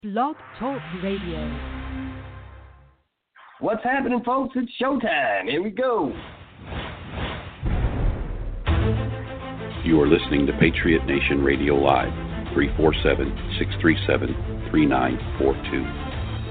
Blog Talk Radio. What's happening, folks? It's showtime. Here we go. You are listening to Patriot Nation Radio Live, 347-637-3942.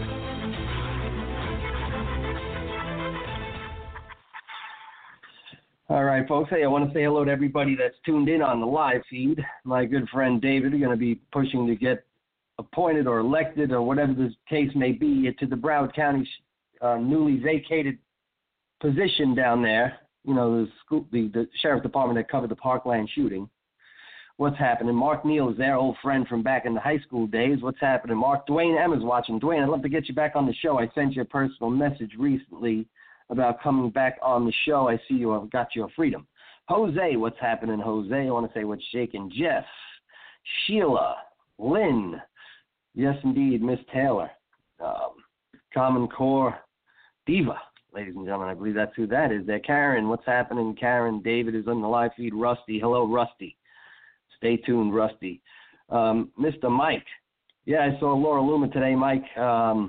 All right, folks. Hey, I want to say hello to everybody that's tuned in on the live feed. My good friend David is going to be pushing to get appointed or elected or whatever the case may be to the Broward County newly vacated position down there. You know, the sheriff department that covered the Parkland shooting. What's happening? Mark Neal is their old friend from back in the high school days. What's happening, Mark? Dwayne M is watching. Dwayne, I'd love to get you back on the show. I sent you a personal message recently about coming back on the show. I see you have got your freedom. Jose, what's happening, Jose? I want to say what's shaking. Jeff, Sheila, Lynn, yes, indeed, Miss Taylor, Common Core Diva, ladies and gentlemen. I believe that's who that is there. Karen, what's happening, Karen? David is on the live feed. Rusty, hello, Rusty. Stay tuned, Rusty. Mr. Mike, yeah, I saw Laura Luma today, Mike. Yeah,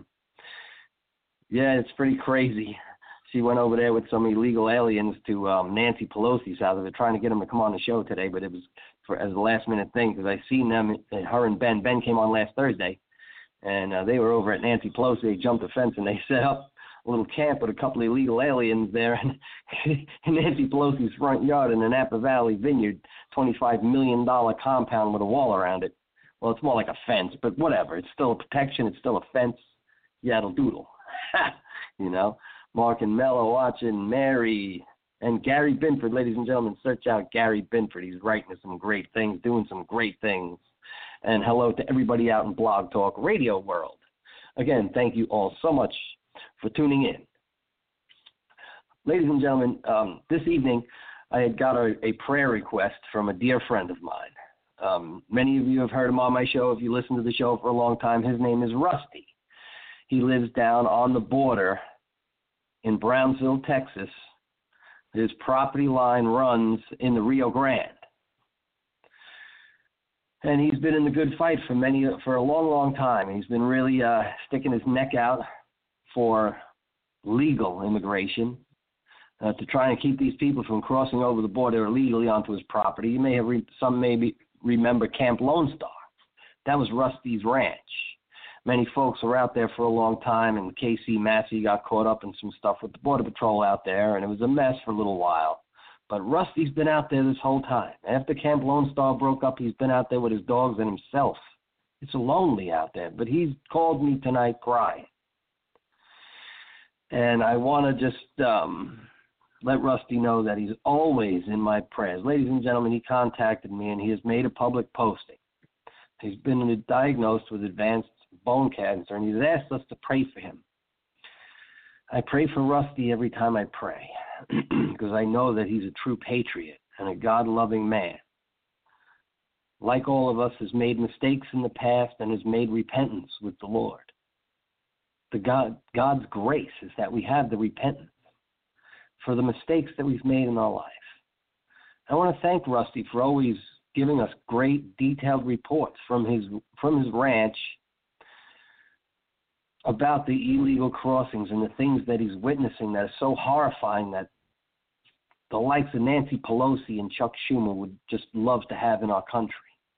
it's pretty crazy. She went over there with some illegal aliens to Nancy Pelosi's house. They're trying to get him to come on the show today, but it was as a last-minute thing because I seen them, her and Ben. Ben came on last Thursday, and they were over at Nancy Pelosi. They jumped the fence, and they set up a little camp with a couple of illegal aliens there in Nancy Pelosi's front yard in the Napa Valley Vineyard, $25 million compound with a wall around it. Well, it's more like a fence, but whatever. It's still a protection. It's still a fence. Yaddle doodle. You know? Mark and Mello watching, Mary, and Gary Binford. Ladies and gentlemen, search out Gary Binford. He's writing some great things, doing some great things. And hello to everybody out in Blog Talk Radio world. Again, thank you all so much for tuning in. Ladies and gentlemen, this evening I had got a prayer request from a dear friend of mine. Many of you have heard him on my show if you listen to the show for a long time. His name is Rusty. He lives down on the border in Brownsville, Texas. His property line runs in the Rio Grande. And he's been in the good fight for a long, long time. He's been really sticking his neck out for legal immigration to try and keep these people from crossing over the border illegally onto his property. You may have some maybe remember Camp Lone Star. That was Rusty's ranch. Many folks were out there for a long time, and Casey Massey got caught up in some stuff with the Border Patrol out there, and it was a mess for a little while. But Rusty's been out there this whole time. After Camp Lone Star broke up, he's been out there with his dogs and himself. It's lonely out there, but he's called me tonight crying. And I want to just let Rusty know that he's always in my prayers. Ladies and gentlemen, he contacted me, and he has made a public posting. He's been diagnosed with advanced bone cancer, and he's asked us to pray for him. I pray for Rusty every time I pray because I know that he's a true patriot and a God-loving man. Like all of us, has made mistakes in the past and has made repentance with the Lord. God's grace is that we have the repentance for the mistakes that we've made in our life. I want to thank Rusty for always giving us great detailed reports from his ranch about the illegal crossings and the things that he's witnessing that are so horrifying that the likes of Nancy Pelosi and Chuck Schumer would just love to have in our country.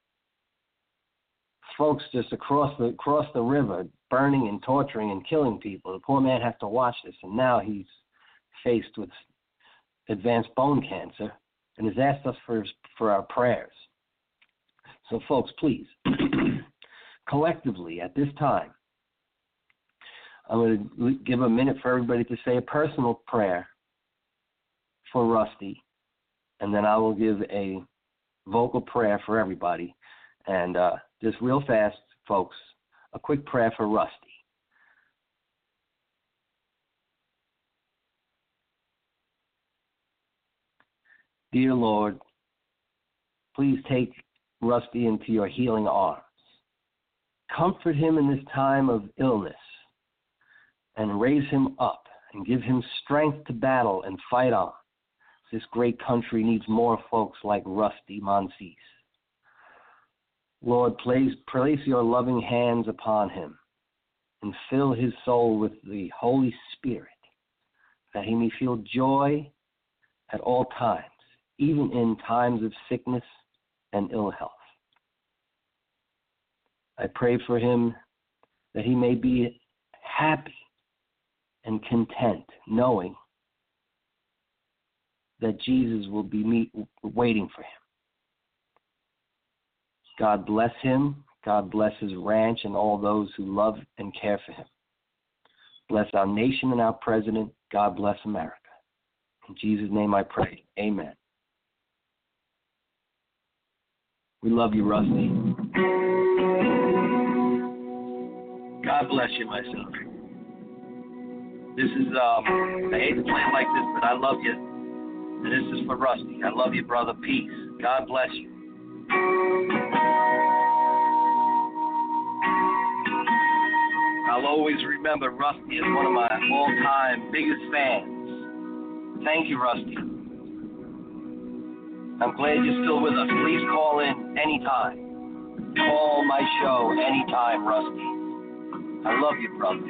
Folks just across the river, burning and torturing and killing people. The poor man has to watch this, and now he's faced with advanced bone cancer and has asked us for our prayers. So, folks, please, collectively at this time, I'm going to give a minute for everybody to say a personal prayer for Rusty, and then I will give a vocal prayer for everybody. And just real fast, folks, a quick prayer for Rusty. Dear Lord, please take Rusty into your healing arms. Comfort him in this time of illness and raise him up and give him strength to battle and fight on. This great country needs more folks like Rusty Monsees. Lord, place your loving hands upon him and fill his soul with the Holy Spirit, that he may feel joy at all times, even in times of sickness and ill health. I pray for him that he may be happy and content, knowing that Jesus will be waiting for him. God bless him. God bless his ranch and all those who love and care for him. Bless our nation and our president. God bless America. In Jesus' name I pray. Amen. We love you, Rusty. God bless you, my son. This is, I hate to play it like this, but I love you. And this is for Rusty. I love you, brother. Peace. God bless you. I'll always remember Rusty as one of my all-time biggest fans. Thank you, Rusty. I'm glad you're still with us. Please call in anytime. Call my show anytime, Rusty. I love you, brother.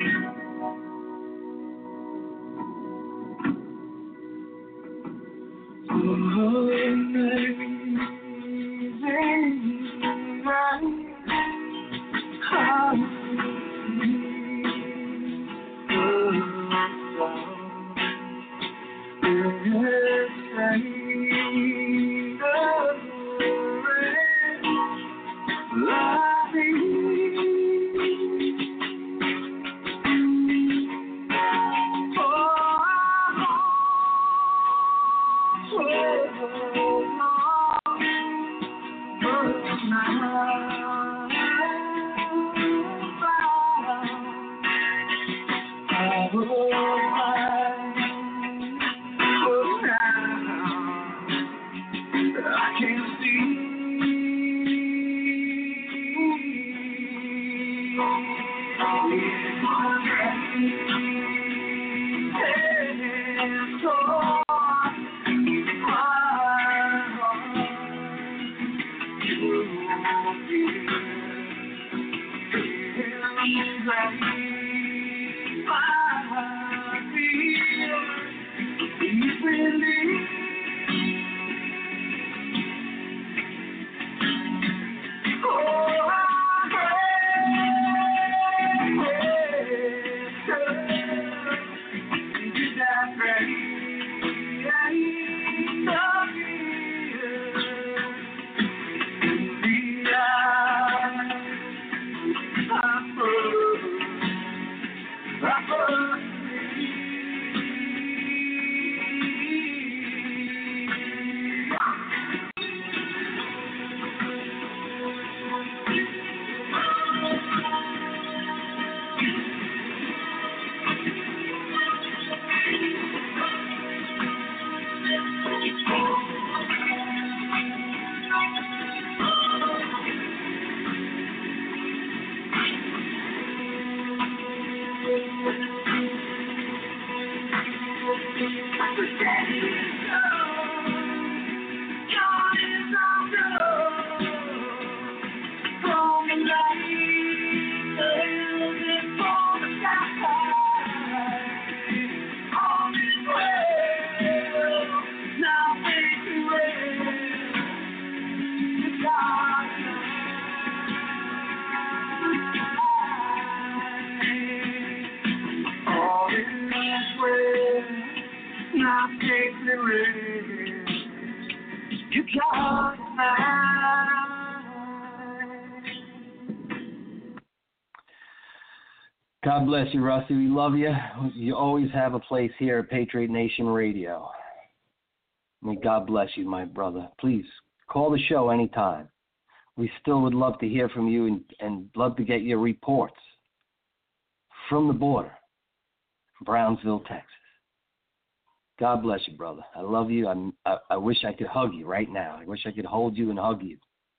God bless you, Rusty. We love you. You always have a place here at Patriot Nation Radio. May God bless you, my brother. Please call the show anytime. We still would love to hear from you and love to get your reports from the border, Brownsville, Texas. God bless you, brother. I love you. I wish I could hug you right now. I wish I could hold you and hug you.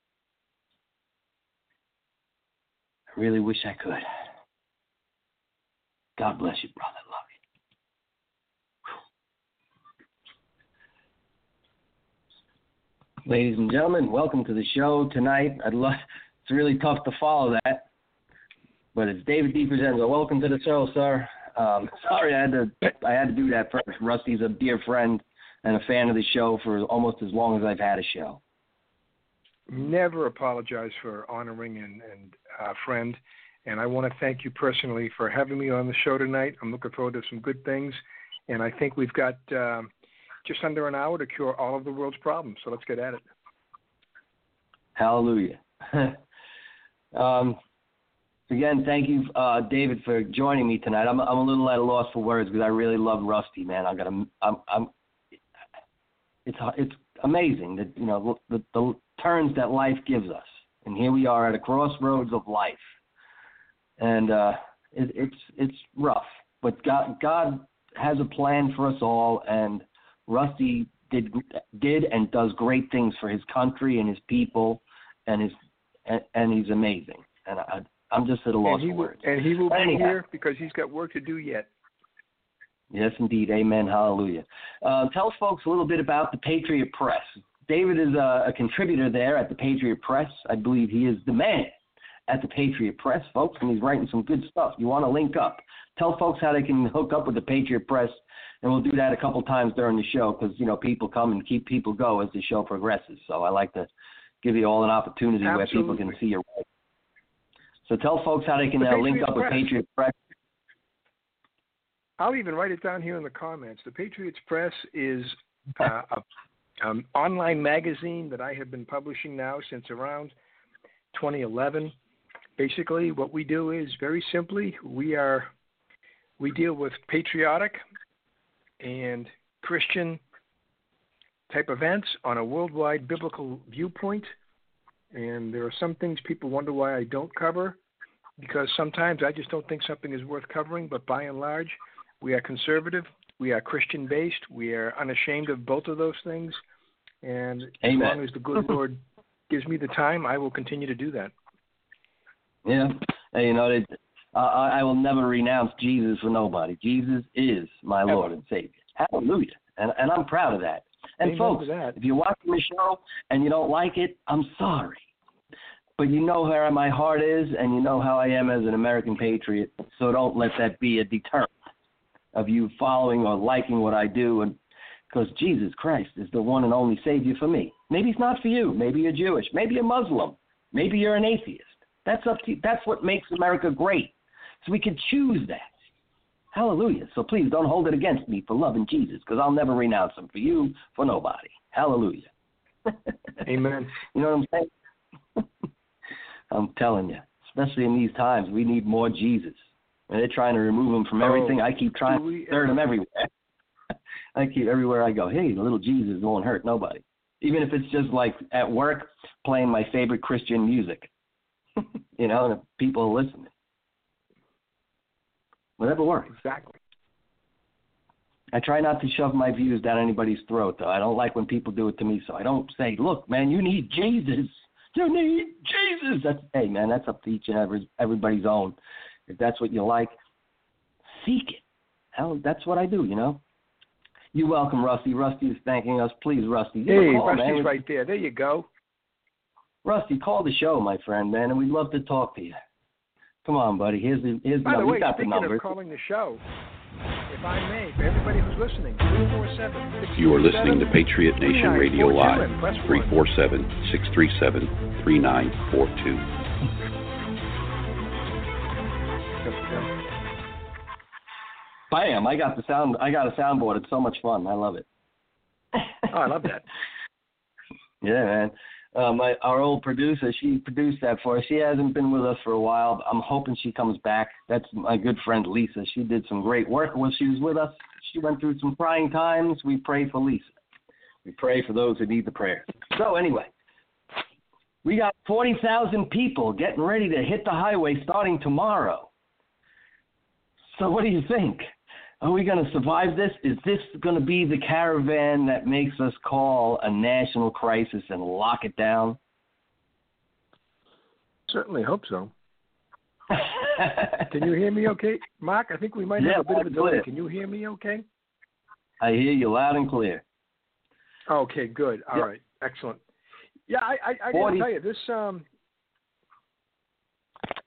I really wish I could. God bless you, brother. Love you. Ladies and gentlemen, welcome to the show tonight. It's really tough to follow that. But it's David DiFrancesco. Welcome to the show, sir. Sorry, I had to do that first. Rusty's a dear friend and a fan of the show for almost as long as I've had a show. Never apologize for honoring and friend. And I want to thank you personally for having me on the show tonight. I'm looking forward to some good things. And I think we've got just under an hour to cure all of the world's problems. So let's get at it. Hallelujah. Again, thank you, David, for joining me tonight. I'm a little at a loss for words because I really love Rusty, man. It's amazing that the turns that life gives us, and here we are at a crossroads of life, and it's rough. But God has a plan for us all, and Rusty did and does great things for his country and his people, and he's amazing. And I'm just at a loss for words. And he will be here because he's got work to do yet. Yes, indeed. Amen. Hallelujah. Tell folks a little bit about the Patriot Press. David is a contributor there at the Patriot Press. I believe he is the man at the Patriot Press, folks, and he's writing some good stuff. You want to link up. Tell folks how they can hook up with the Patriot Press, and we'll do that a couple times during the show because, people come and keep people go as the show progresses. So I like to give you all an opportunity where people can see your work. So tell folks how they can link up with Patriot Press. I'll even write it down here in the comments. The Patriots Press is an online magazine that I have been publishing now since around 2011. Basically, what we do is very simply, we deal with patriotic and Christian type events on a worldwide biblical viewpoint. And there are some things people wonder why I don't cover, because sometimes I just don't think something is worth covering. But by and large, we are conservative, we are Christian-based, we are unashamed of both of those things. And Amen. As long as the good Lord gives me the time, I will continue to do that. Yeah. I will never renounce Jesus for nobody. Jesus is my Lord and Savior. Hallelujah. And I'm proud of that. And Amen folks, to that. if you're watching the show and you don't like it, I'm sorry. But you know where my heart is, and you know how I am as an American patriot, so don't let that be a deterrent of you following or liking what I do, and because Jesus Christ is the one and only Savior for me. Maybe it's not for you. Maybe you're Jewish. Maybe you're Muslim. Maybe you're an atheist. That's up to you. That's what makes America great. So we can choose that. Hallelujah. So please don't hold it against me for loving Jesus, because I'll never renounce him for you, for nobody. Hallelujah. Amen. You know what I'm saying? I'm telling you, especially in these times, we need more Jesus. And they're trying to remove him from everything. I keep trying to insert him everywhere. I keep everywhere I go, hey, the little Jesus won't hurt nobody. Even if it's just like at work playing my favorite Christian music. And the people are listening. Whatever works. Exactly. I try not to shove my views down anybody's throat, though. I don't like when people do it to me, so I don't say, look, man, you need Jesus. You need Jesus. Hey, man, that's up to each and everybody's own. If that's what you like, seek it. Hell, that's what I do, You're welcome, Rusty. Rusty is thanking us. Please, Rusty. Hey, Rusty's right there. There you go. Rusty, call the show, my friend, man, and we'd love to talk to you. Come on, buddy. Here's the By the way, got speaking the number. of calling the show, if I may, for everybody who's listening, 347-637. You are listening to Patriot Nation Radio Live, 347-637-3942. Bam! I got a soundboard. It's so much fun. I love it. Oh, I love that. Yeah, man. Our old producer, she produced that for us. She hasn't been with us for a while. I'm hoping she comes back. That's my good friend Lisa. She did some great work when she was with us. She went through some trying times. We pray for Lisa. We pray for those who need the prayer. So anyway, we got 40,000 people getting ready to hit the highway starting tomorrow. So what do you think? Are we going to survive this? Is this going to be the caravan that makes us call a national crisis and lock it down? Certainly hope so. Can you hear me okay? Mark, I think we might have a bit of a delay. Can you hear me okay? I hear you loud and clear. Okay, good. All right. Excellent. Yeah, I got to tell you, this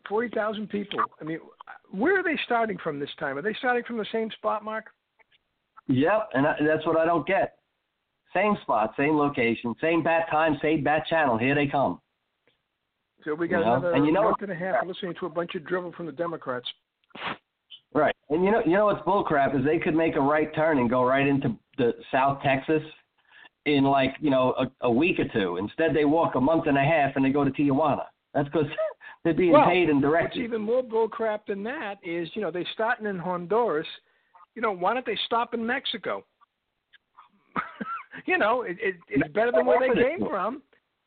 40,000 people. I mean, where are they starting from this time? Are they starting from the same spot, Mark? Yep, and that's what I don't get. Same spot, same location, same bat time, same bat channel. Here they come. So we got another month and a half listening to a bunch of drivel from the Democrats. Right, and you know what's bullcrap is they could make a right turn and go right into the South Texas in a week or two. Instead, they walk a month and a half and they go to Tijuana. That's because they're being paid and directed. What's even more bullcrap than that is, they starting in Honduras. Why don't they stop in Mexico? It's better than where they came from.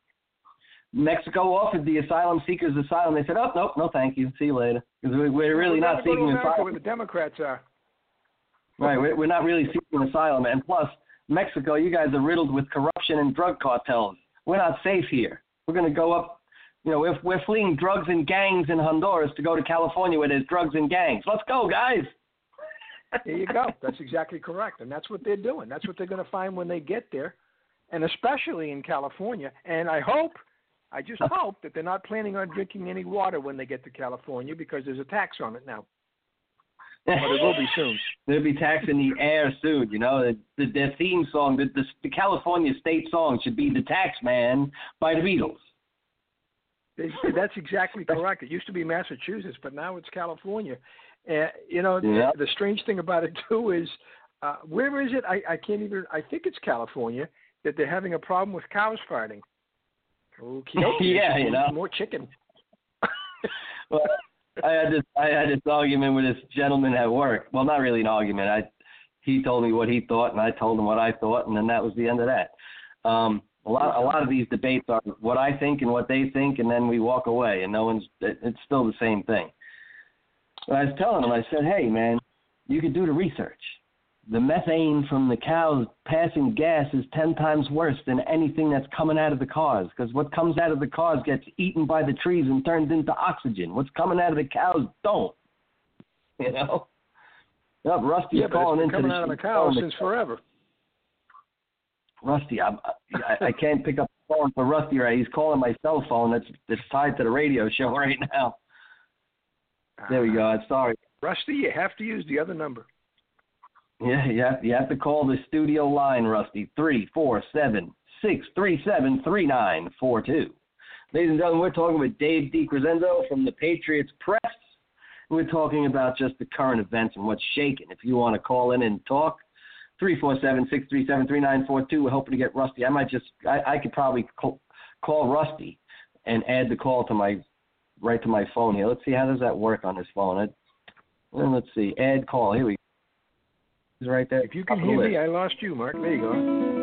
Mexico offered the asylum seekers asylum. They said, "Oh, nope, no, thank you. See you later." Because we're really not seeking asylum. Where the Democrats are. Right, we're not really seeking asylum. And plus, Mexico, you guys are riddled with corruption and drug cartels. We're not safe here. We're going to go up. If we're fleeing drugs and gangs in Honduras to go to California where there's drugs and gangs. Let's go, guys. There you go. That's exactly correct. And that's what they're doing. That's what they're going to find when they get there, and especially in California. And I just hope that they're not planning on drinking any water when they get to California because there's a tax on it now. But it will be soon. They'll be taxing the air soon. Their theme song, the California state song should be "The Tax Man" by the Beatles. That's exactly correct. It used to be Massachusetts, but now it's California. The strange thing about it, too, is where is it? I can't even – I think it's California that they're having a problem with cows farting. Okay. Yeah, more chicken. Well, I had this argument with this gentleman at work. Well, not really an argument. He told me what he thought, and I told him what I thought, and then that was the end of that. A lot of these debates are what I think and what they think, and then we walk away, and it's still the same thing. But I was telling him, I said, hey, man, you could do the research. The methane from the cows passing gas is 10 times worse than anything that's coming out of the cars, because what comes out of the cars gets eaten by the trees and turned into oxygen. What's coming out of the cows don't. Yep, Rusty's calling into coming out of the cows since forever. Rusty, I can't pick up the phone for Rusty right. He's calling my cell phone that's tied to the radio show right now. There we go. Sorry. Rusty, you have to use the other number. Yeah, you have to call the studio line, Rusty, 347-637-3942. Ladies and gentlemen, we're talking with Dave DiCrescenzo from the Patriots Press. We're talking about just the current events and what's shaking. If you want to call in and talk, 347-637-3942. We're hoping to get Rusty. I could probably call Rusty and add the call to my phone here. Let's see, how does that work on this phone? Let's see, add call. Here we go. He's right there. If you can hear me, I lost you, Mark. There you go.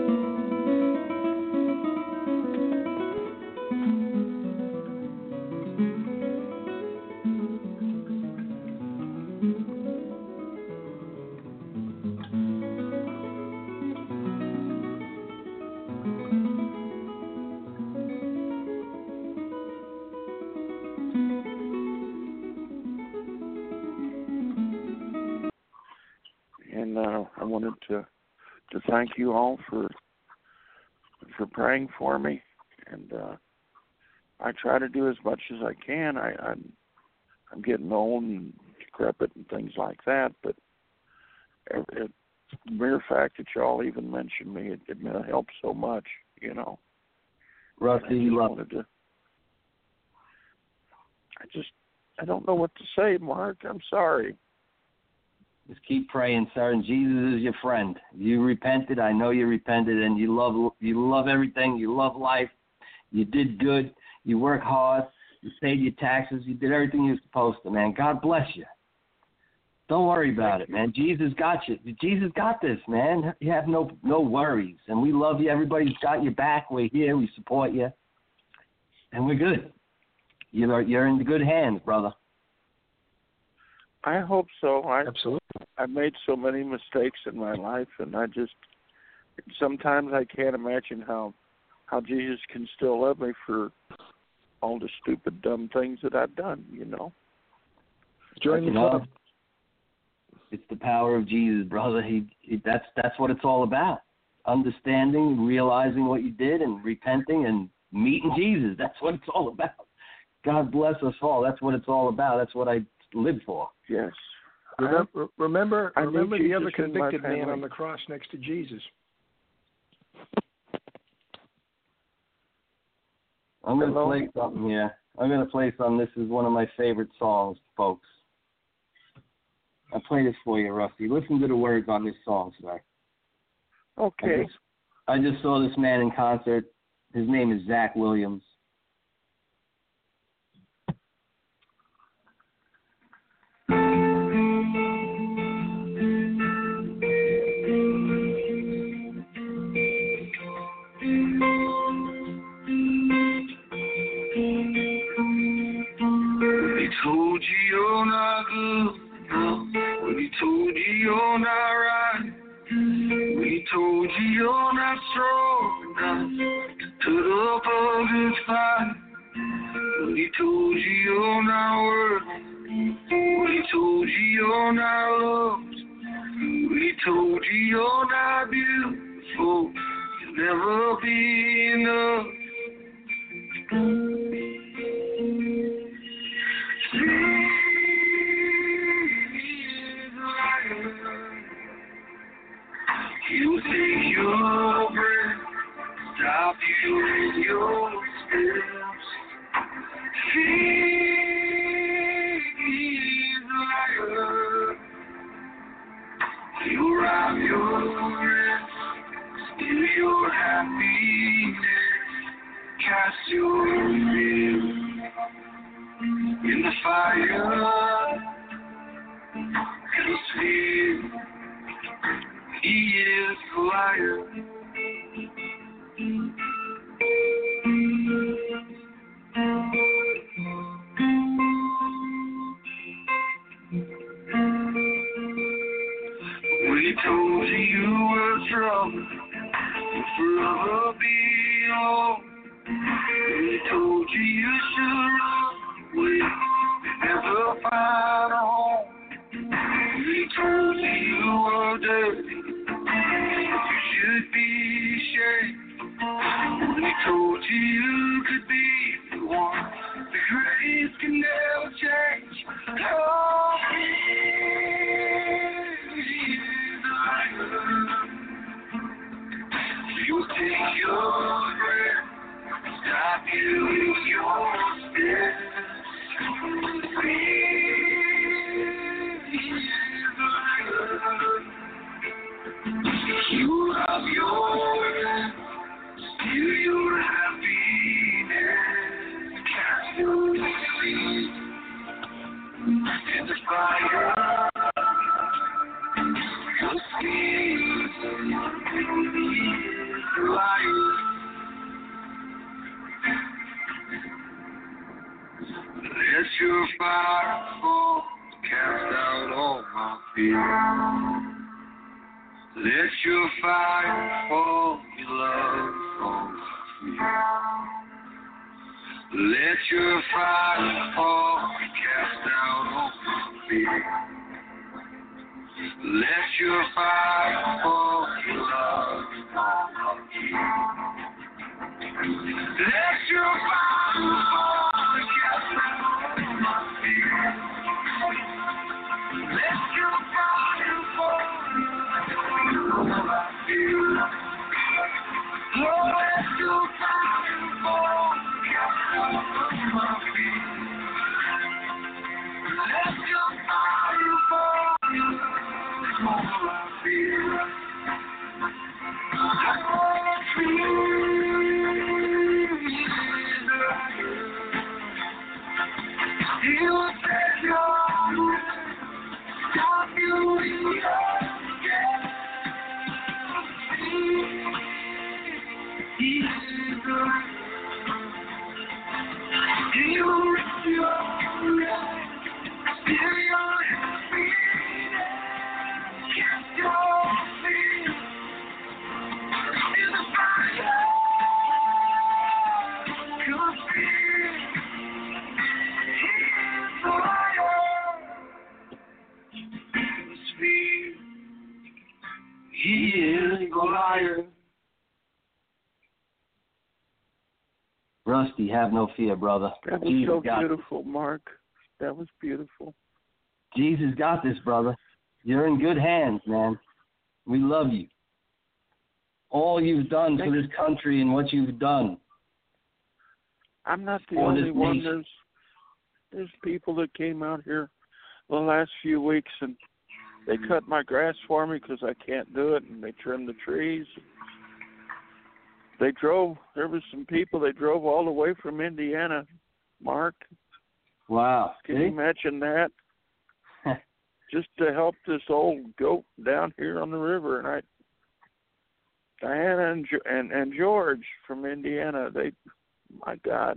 I wanted to thank you all for praying for me, and I try to do as much as I can. I'm getting old and decrepit and things like that, but the mere fact that y'all even mentioned me, it helps so much, Rusty, you love it. I don't know what to say, Mark. I'm sorry. Just keep praying, sir, and Jesus is your friend. You repented. I know you repented, and you love everything. You love life. You did good. You work hard. You paid your taxes. You did everything you were supposed to, man. God bless you. Don't worry about it, man. Jesus got you. Jesus got this, man. You have no worries, and we love you. Everybody's got your back. We're here. We support you, and we're good. You're in good hands, brother. I hope so. Absolutely. I've made so many mistakes in my life, and sometimes I can't imagine how Jesus can still love me for all the stupid, dumb things that I've done, Join the club. It's the power of Jesus, brother. That's what it's all about. Understanding, realizing what you did, and repenting and meeting Jesus. That's what it's all about. God bless us all. That's what it's all about. That's what I live for. Yes. Remember I need the Jesus other in my convicted man family. on the cross next to Jesus. I'm going to Hello? play something here. I'm going to play something. This is one of my favorite songs, folks. I'll play this for you, Rusty. Listen to the words on this song, sir. Okay. I just saw this man in concert. His name is Zach Williams. They told you you're not good enough. When he told you you're not right. When he told you you're not strong enough to put up a good fight. When he told you you're not worthy. When he told you you're not loved. When he told you you're not beautiful. You'll never be enough. You take your breath, stop you in your steps. He's a liar. You rob your rest, steal your happiness, cast your fear in the fire. Cause he is a liar. When he told you you were trouble, you forever be alone. When he told you you should run away, never find a home. When he told you you were dirty, you should be ashamed. When he told you you could be the one, the grace can never change. Oh, he's a liar. You take your breath, stop you in your steps. You have your end, steal your happiness, cast your feet in the fire. You'll see the light. Let your fire fall, cast out all my fear. Let your fire fall, your love fall for me. Let your fire fall, cast out all my fear. Let your fire fall, your love fall for me. Let your fire fall, cast out all my fear. Let your fire fall. Oh, let your fire fall, cast out my feet. Let your fire fall, all I feel. He will take your stop you in your steps. He is a liar. Rusty, have no fear, brother. That was so beautiful, Mark. That was beautiful. Jesus got this, brother. You're in good hands, man. We love you. All you've done for this country and what you've done. I'm not the only one. There's people that came out here the last few weeks and they cut my grass for me because I can't do it, and they trimmed the trees. There was some people, they drove all the way from Indiana, Mark. Wow. Can you imagine that? Just to help this old goat down here on the river. And Diana and George from Indiana, my God.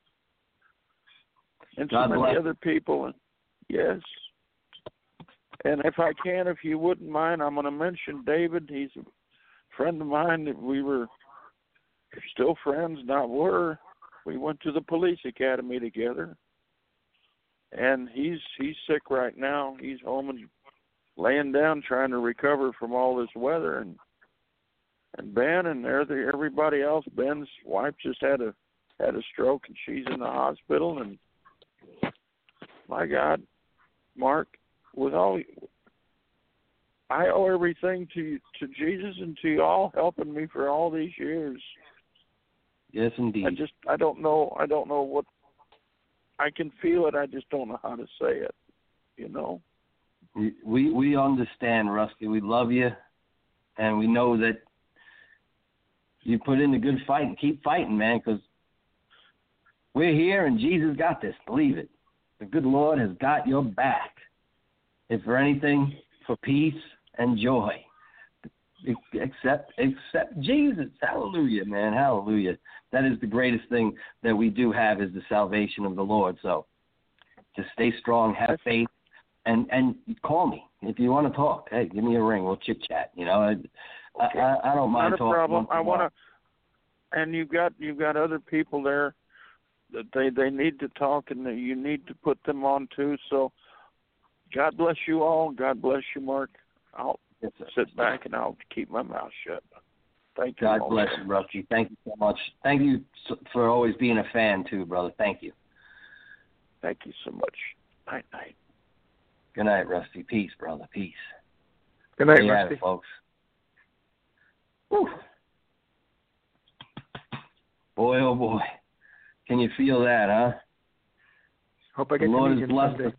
And so many other people. Yes. And if you wouldn't mind, I'm going to mention David. He's a friend of mine that we were still friends, not were. We went to the police academy together. And he's sick right now. He's home and laying down trying to recover from all this weather. And Ben and everybody else. Ben's wife just had a stroke and she's in the hospital. And my God, Mark, I owe everything to Jesus and to you all helping me for all these years. Yes, indeed. I don't know what. I can feel it. I just don't know how to say it. You know. We understand, Rusty. We love you, and we know that you put in a good fight and keep fighting, man. Because we're here, and Jesus got this. Believe it. The good Lord has got your back. If for anything, for peace and joy, except Jesus. Hallelujah, man. Hallelujah. That is the greatest thing that we do have is the salvation of the Lord. So just stay strong, have faith, and call me if you want to talk. Hey, give me a ring. We'll chit chat. You know, okay. I don't mind talking. Not a problem. I want to. And you've got other people there that they need to talk, and that you need to put them on too. So God bless you all. God bless you, Mark. I'll sit back and I'll keep my mouth shut. Thank you. God bless you, Rusty. Thank you so much. Thank you for always being a fan too, brother. Thank you. Thank you so much. Night, night. Good night, Rusty. Peace, brother. Peace. Good night, there Rusty. It, folks. Whew. Boy, oh boy. Can you feel that, huh? Hope I get to meet him someday.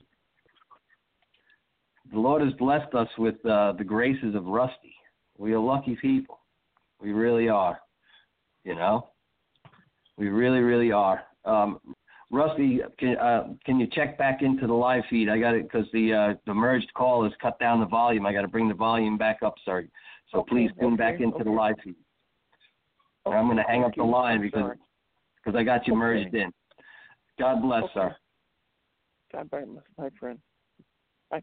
The Lord has blessed us with the graces of Rusty. We are lucky people. We really are. You know? We really, really are. Rusty, can you check back into the live feed? I got it because the merged call has cut down the volume. I got to bring the volume back up, sir. So please tune back into the live feed. Okay. I'm going to hang up the line because I got you merged in. God bless, sir. God bless, my friend. Bye.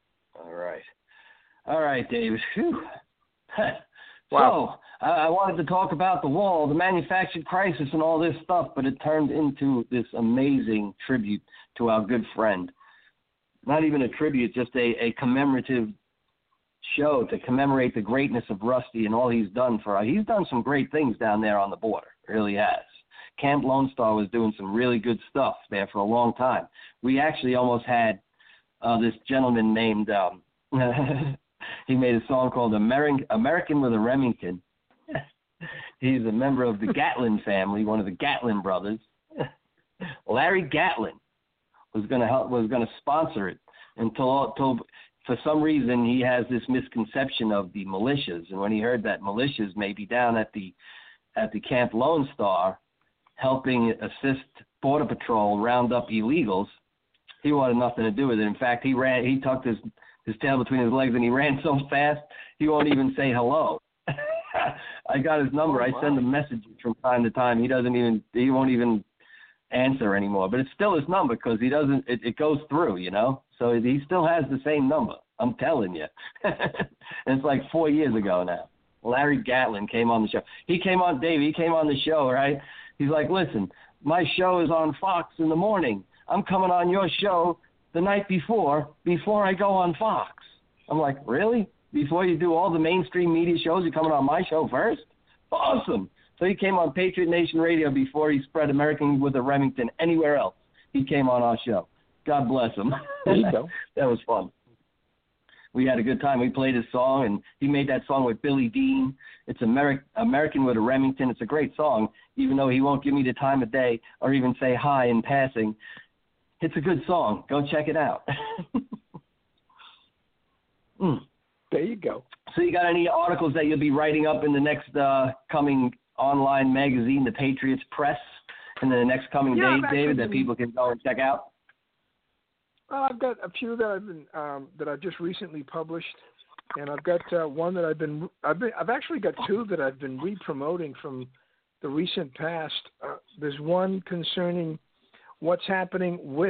All right, David. Whew. Wow. So, I wanted to talk about the wall, the manufactured crisis, and all this stuff, but it turned into this amazing tribute to our good friend. Not even a tribute, just a commemorative show to commemorate the greatness of Rusty and all he's done for us. He's done some great things down there on the border, really has. Camp Lone Star was doing some really good stuff there for a long time. We actually almost had this gentleman named, he made a song called American with a Remington. He's a member of the Gatlin family, one of the Gatlin brothers. Larry Gatlin was going to sponsor it until for some reason he has this misconception of the militias, and when he heard that militias may be down at the Camp Lone Star helping assist Border Patrol round up illegals, he wanted nothing to do with it. In fact, he tucked his tail between his legs and he ran so fast he won't even say hello. I got his number. I send him messages from time to time. He won't even answer anymore. But it's still his number because it goes through, you know. So he still has the same number. I'm telling you. And it's like 4 years ago now. Larry Gatlin came on the show. He came on the show, right? He's like, listen, my show is on Fox in the morning. I'm coming on your show the night before I go on Fox. I'm like, really? Before you do all the mainstream media shows, you're coming on my show first? Awesome. So he came on Patriot Nation Radio before he spread American with a Remington anywhere else. He came on our show. God bless him. There you go. That was fun. We had a good time. We played his song, and he made that song with Billy Dean. It's American with a Remington. It's a great song, even though he won't give me the time of day or even say hi in passing. It's a good song. Go check it out. There you go. So you got any articles that you'll be writing up in the next coming online magazine, the Patriots Press, in the next coming days, David, that people can go and check out? Well, I've got a few that I've been that I've just recently published, and I've got one that I've actually got two that I've been re-promoting from the recent past. There's one concerning what's happening with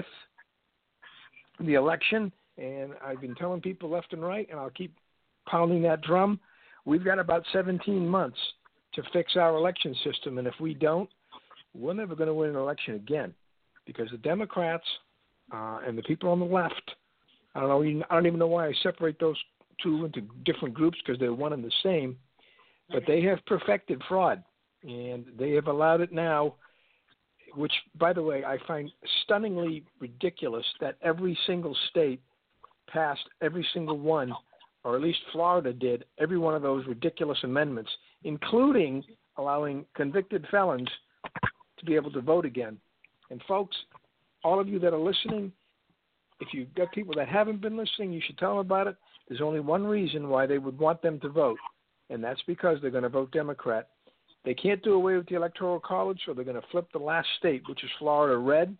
the election, and I've been telling people left and right, and I'll keep pounding that drum. We've got about 17 months to fix our election system, and if we don't, we're never going to win an election again, because the Democrats and the people on the left, I don't even know why I separate those two into different groups, because they're one and the same, but they have perfected fraud, and they have allowed it now, which, by the way, I find stunningly ridiculous that every single state passed every single one, or at least Florida did, every one of those ridiculous amendments, including allowing convicted felons to be able to vote again. And folks, all of you that are listening, if you've got people that haven't been listening, you should tell them about it. There's only one reason why they would want them to vote, and that's because they're going to vote Democrat. They can't do away with the Electoral College, so they're going to flip the last state, which is Florida, red,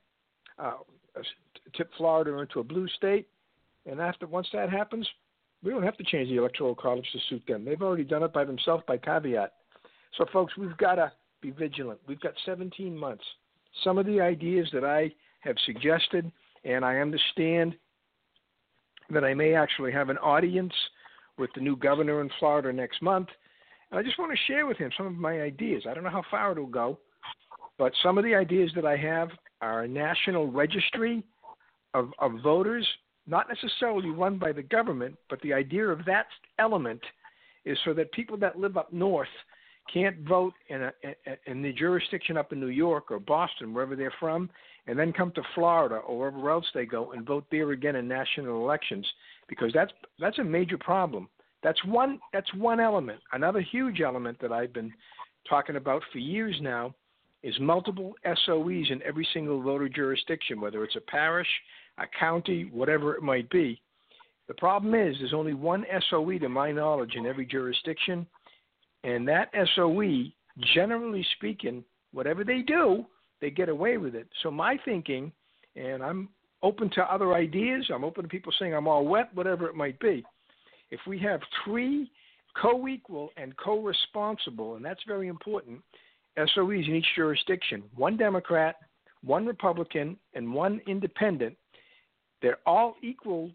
tip Florida into a blue state. And once that happens, we don't have to change the Electoral College to suit them. They've already done it by themselves by caveat. So, folks, we've got to be vigilant. We've got 17 months. Some of the ideas that I have suggested, and I understand that I may actually have an audience with the new governor in Florida next month. And I just want to share with him some of my ideas. I don't know how far it will go, but some of the ideas that I have are a national registry of voters, not necessarily run by the government, but the idea of that element is so that people that live up north can't vote in the jurisdiction up in New York or Boston, wherever they're from, and then come to Florida or wherever else they go and vote there again in national elections, because that's a major problem. That's one element. Another huge element that I've been talking about for years now is multiple SOEs in every single voter jurisdiction, whether it's a parish, a county, whatever it might be. The problem is there's only one SOE, to my knowledge, in every jurisdiction, and that SOE, generally speaking, whatever they do, they get away with it. So my thinking, and I'm open to other ideas, I'm open to people saying I'm all wet, whatever it might be. If we have three co-equal and co-responsible, and that's very important, SOEs in each jurisdiction, one Democrat, one Republican, and one independent, they're all equally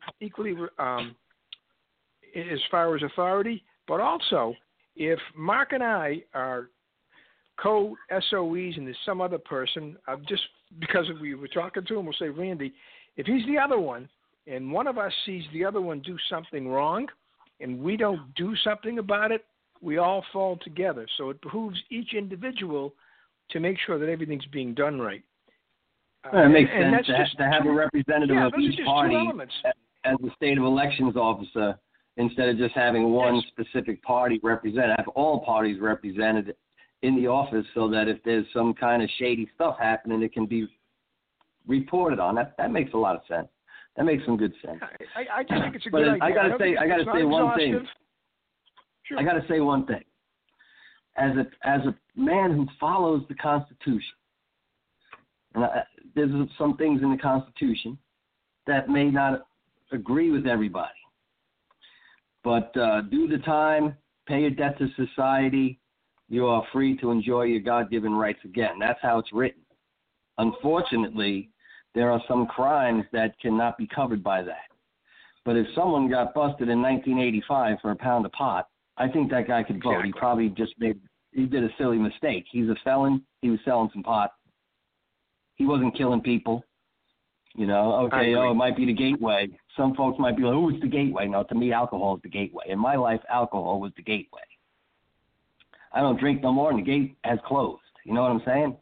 as far as authority, but also if Mark and I are co-SOEs and there's some other person, just because we were talking to him, we'll say, Randy, if he's the other one and one of us sees the other one do something wrong and we don't do something about it, we all fall together. So it behooves each individual to make sure that everything's being done right. It makes sense to have a representative of each party as the state of elections officer, instead of just having one specific party represented. Have all parties represented in the office, so that if there's some kind of shady stuff happening, it can be reported on. That makes a lot of sense. That makes some good sense. I just think it's a good idea. I gotta say one thing. Sure. I gotta say one thing. As a man who follows the Constitution, and there's some things in the Constitution that may not agree with everybody, but do the time, pay your debt to society, you are free to enjoy your God-given rights again. That's how it's written. Unfortunately, there are some crimes that cannot be covered by that. But if someone got busted in 1985 for a pound of pot, I think that guy could vote. He probably he did a silly mistake. He's a felon. He was selling some pot. He wasn't killing people. You know, okay, it might be the gateway. Some folks might be like, it's the gateway. No, to me, alcohol is the gateway. In my life, alcohol was the gateway. I don't drink no more, and the gate has closed. You know what I'm saying?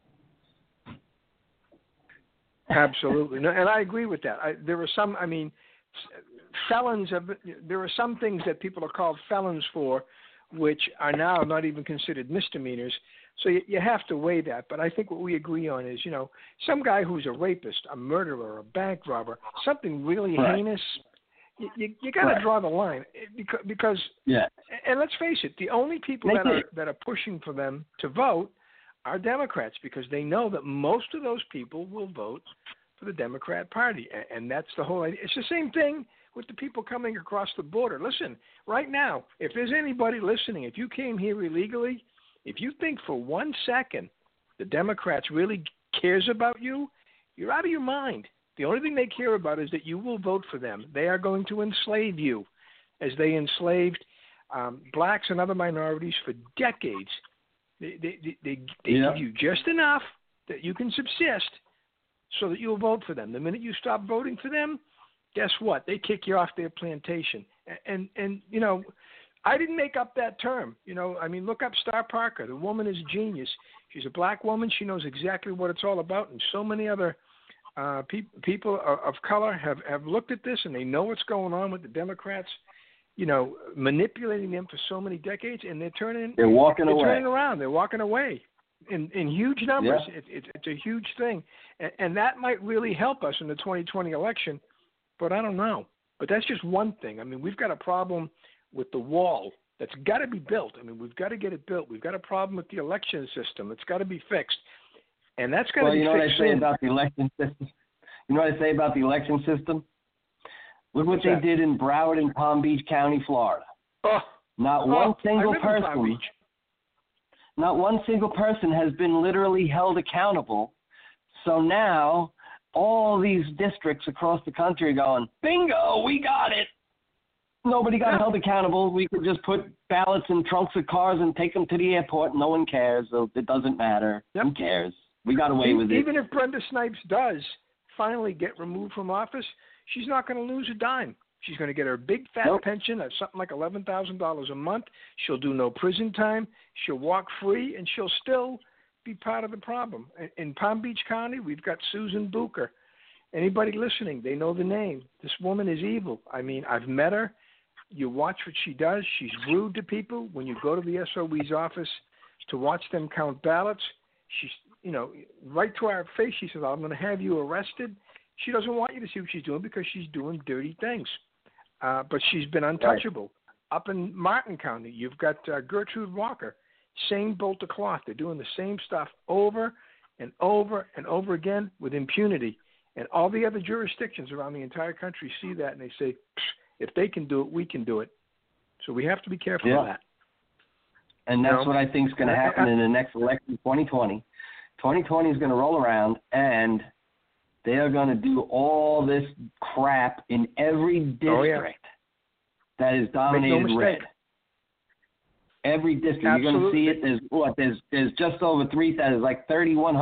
Absolutely. No, and I agree with that. There are some, felons there are some things that people are called felons for, which are now not even considered misdemeanors. So you have to weigh that. But I think what we agree on is, some guy who's a rapist, a murderer, a bank robber, something really heinous, you got to draw the line because and let's face it, the only people that are pushing for them to vote are Democrats, because they know that most of those people will vote for the Democrat Party, and that's the whole idea. It's the same thing with the people coming across the border. Listen, right now, if there's anybody listening, if you came here illegally, if you think for 1 second the Democrats really cares about you, you're out of your mind. The only thing they care about is that you will vote for them. They are going to enslave you, as they enslaved blacks and other minorities for decades. They give you just enough that you can subsist so that you'll vote for them. The minute you stop voting for them, guess what? They kick you off their plantation. And I didn't make up that term. Look up Star Parker. The woman is a genius. She's a black woman. She knows exactly what it's all about. And so many other people of color have looked at this, and they know what's going on with the Democrats, manipulating them for so many decades, and they're walking around. They're walking away in huge numbers. Yeah. It's a huge thing. And that might really help us in the 2020 election, but I don't know. But that's just one thing. We've got a problem with the wall that's got to be built. We've got to get it built. We've got a problem with the election system. It's got to be fixed. And that's got to be fixed. What I say about the election system? You know what I say about the election system? Look what they did in Broward and Palm Beach County, Florida. Not one single person has been literally held accountable. So now all these districts across the country are going, bingo, we got it. Nobody got held accountable. We could just put ballots in trunks of cars and take them to the airport. No one cares. So it doesn't matter. Who cares? We got away with it. Even if Brenda Snipes does finally get removed from office, she's not going to lose a dime. She's going to get her big fat pension at something like $11,000 a month. She'll do no prison time. She'll walk free, and she'll still be part of the problem. In Palm Beach County, we've got Susan Bucher. Anybody listening, they know the name. This woman is evil. I've met her. You watch what she does. She's rude to people. When you go to the SOE's office to watch them count ballots, she's, right to our face, she says, I'm going to have you arrested. She doesn't want you to see what she's doing because she's doing dirty things. But she's been untouchable. Right. Up in Martin County, you've got Gertrude Walker, same bolt of cloth. They're doing the same stuff over and over and over again with impunity. And all the other jurisdictions around the entire country see that, and they say, if they can do it, we can do it. So we have to be careful of that. And that's what I think is going to happen in the next election, 2020. 2020 is going to roll around, and they are going to do all this crap in every district that is dominated red. Every district. Absolutely. You're going to see it. There's just over 3,000. There's like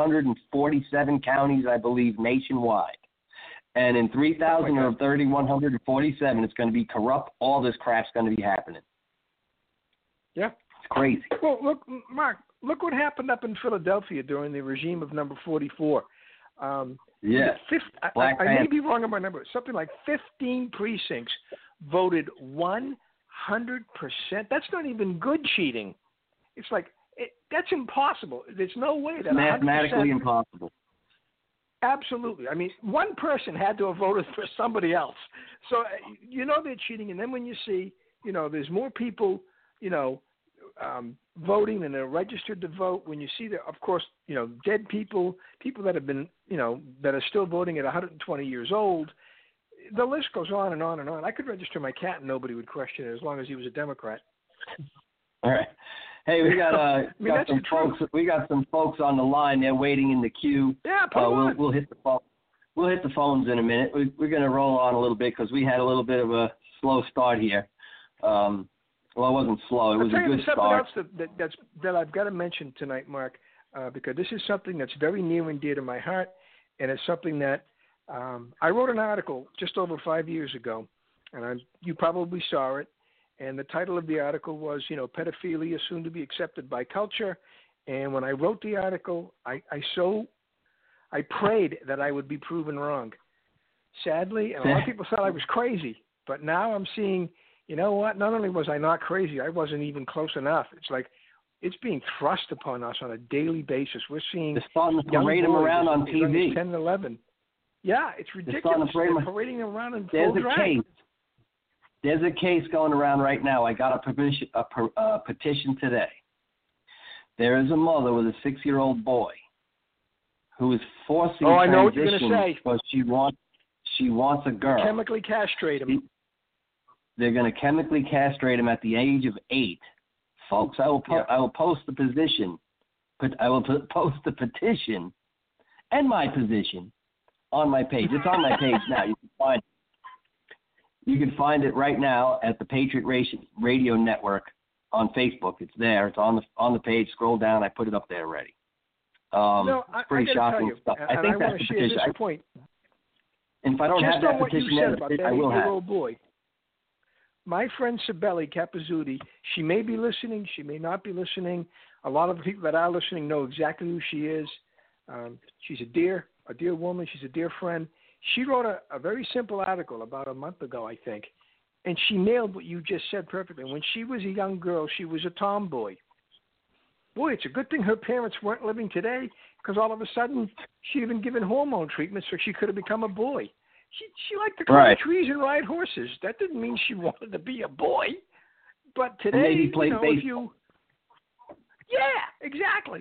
3,147 counties, I believe, nationwide. And in 3,000 or 3,147, it's going to be corrupt. All this crap's going to be happening. Yeah. It's crazy. Well, look, Mark, look what happened up in Philadelphia during the regime of number 44. I may be wrong on my number. Something like 15 precincts voted 100%. That's not even good cheating. It's like, that's impossible. There's no way that mathematically impossible. Absolutely. One person had to have voted for somebody else. So, they're cheating. And then when you see, there's more people, voting than are registered to vote, when you see that, of course, dead people that have been, that are still voting at 120 years old, the list goes on and on and on. I could register my cat and nobody would question it as long as he was a Democrat. All right. Going Hey, we got some folks. We got some folks on the line. They're waiting in the queue. Yeah, put them on. We'll hit the phone. We'll hit the phones in a minute. We're going to roll on a little bit because we had a little bit of a slow start here. Well, it wasn't slow. It was a good start. Something else that I've got to mention tonight, Mark, because this is something that's very near and dear to my heart, and it's something that I wrote an article just over 5 years ago, and you probably saw it, And the title of the article was, pedophilia soon to be accepted by culture. And when I wrote the article, I prayed that I would be proven wrong. Sadly, and a lot of people thought I was crazy. But now I'm seeing, you know what? Not only was I not crazy, I wasn't even close enough. It's like it's being thrust upon us on a daily basis. We're seeing they're starting to young parade them boys around on as young as TV. 10 and 11. Yeah, it's ridiculous. They're parading them around in full drag. There's a case going around right now. I got a petition today. There is a mother with a 6-year-old boy who is forcing I know what you're transition going to say. because she wants a girl. Chemically castrate him. They're going to chemically castrate him at the age of 8. Folks, I will post the position, but I will post the petition and my position on my page. It's on my page now. You can find it right now at the Patriot Radio Network on Facebook. It's there. It's on the page. Scroll down. I put it up there already. Pretty shocking stuff. I think that's the petition. Point. And if I don't have that petition, I will have. Boy. My friend Sibeli Capizzuti, she may be listening. She may not be listening. A lot of the people that are listening know exactly who she is. She's a dear woman. She's a dear friend. She wrote a very simple article about a month ago, I think, and she nailed what you just said perfectly. When she was a young girl, she was a tomboy. Boy, it's a good thing her parents weren't living today, because all of a sudden she'd have been given hormone treatment so she could have become a boy. She liked to climb trees and ride horses. That didn't mean she wanted to be a boy. But today, maybe play baseball. Yeah, exactly.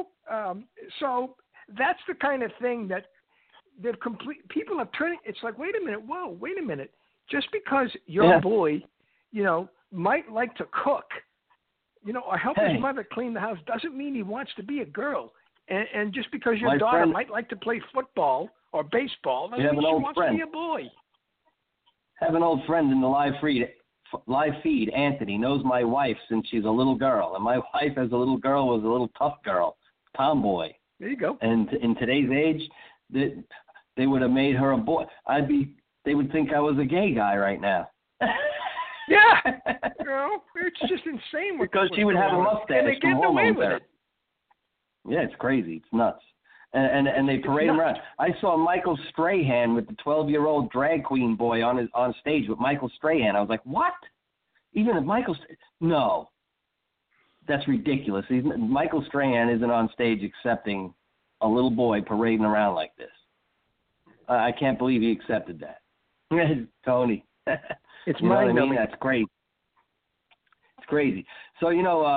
So that's the kind of thing that people are turning. It's like, wait a minute. Just because your boy, might like to cook, or help his mother clean the house doesn't mean he wants to be a girl. And just because your daughter might like to play football or baseball doesn't mean she wants to be a boy. Have an old friend in the live feed, Anthony, knows my wife since she's a little girl. And my wife as a little girl was a little tough girl, tomboy. There you go. And in today's age, they would have made her a boy. They would think I was a gay guy right now. Yeah. It's just insane. Because she would have a mustache. And they get away with it. Yeah, it's crazy. It's nuts. And they parade him around. I saw Michael Strahan with the 12-year-old drag queen boy on stage with Michael Strahan. I was like, what? Even if no. That's ridiculous. Michael Strahan isn't on stage accepting a little boy parading around like this. I can't believe he accepted that. Tony. It's you know what I mean? mind-numbing. That's crazy. It's crazy. So,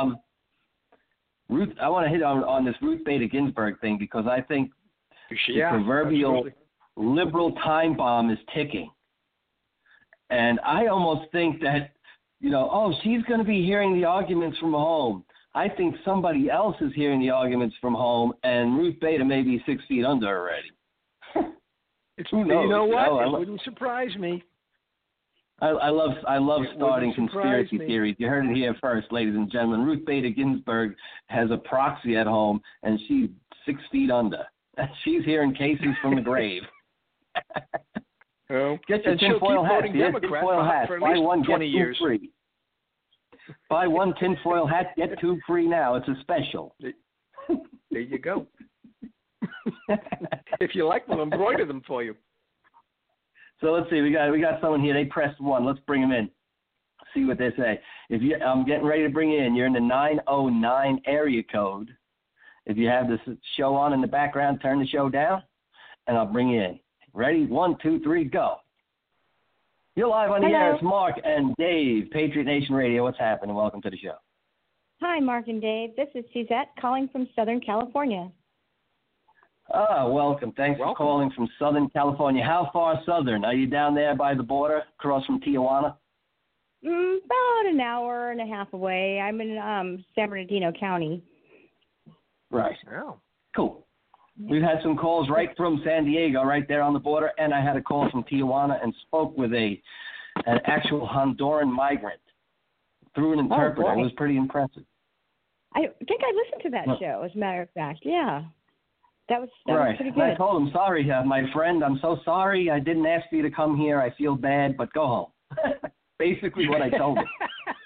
Ruth, I want to hit on this Ruth Bader Ginsburg thing because I think the proverbial liberal time bomb is ticking. And I almost think that, she's going to be hearing the arguments from home. I think somebody else is hearing the arguments from home, and Ruth Bader may be 6 feet under already. Who knows? You know what? It wouldn't surprise me. I love starting conspiracy theories. You heard it here first, ladies and gentlemen. Ruth Bader Ginsburg has a proxy at home, and she's 6 feet under. She's hearing cases from the grave. Get your tinfoil hat. Tinfoil hat. Buy one, get 2 free. Buy one tinfoil hat, get 2 free now. It's a special. There you go. If you like, we'll embroider them for you. So let's see. We got someone here. They pressed 1. Let's bring them in. See what they say. I'm getting ready to bring you in. You're in the 909 area code. If you have this show on in the background, turn the show down, and I'll bring you in. Ready? 1, 2, 3, go. You're live on the air. It's Mark and Dave, Patriot Nation Radio. What's happening? Welcome to the show. Hi, Mark and Dave. This is Suzette calling from Southern California. Welcome. Thanks for calling from Southern California. How far southern? Are you down there by the border, across from Tijuana? About an hour and a half away. I'm in San Bernardino County. Right. Oh. Cool. We've had some calls right from San Diego, right there on the border, and I had a call from Tijuana and spoke with an actual Honduran migrant through an interpreter. It was pretty impressive. I think I listened to that show, as a matter of fact. Yeah. That was pretty good. And I told him, sorry, my friend, I'm so sorry. I didn't ask you to come here. I feel bad, but go home. Basically what I told him.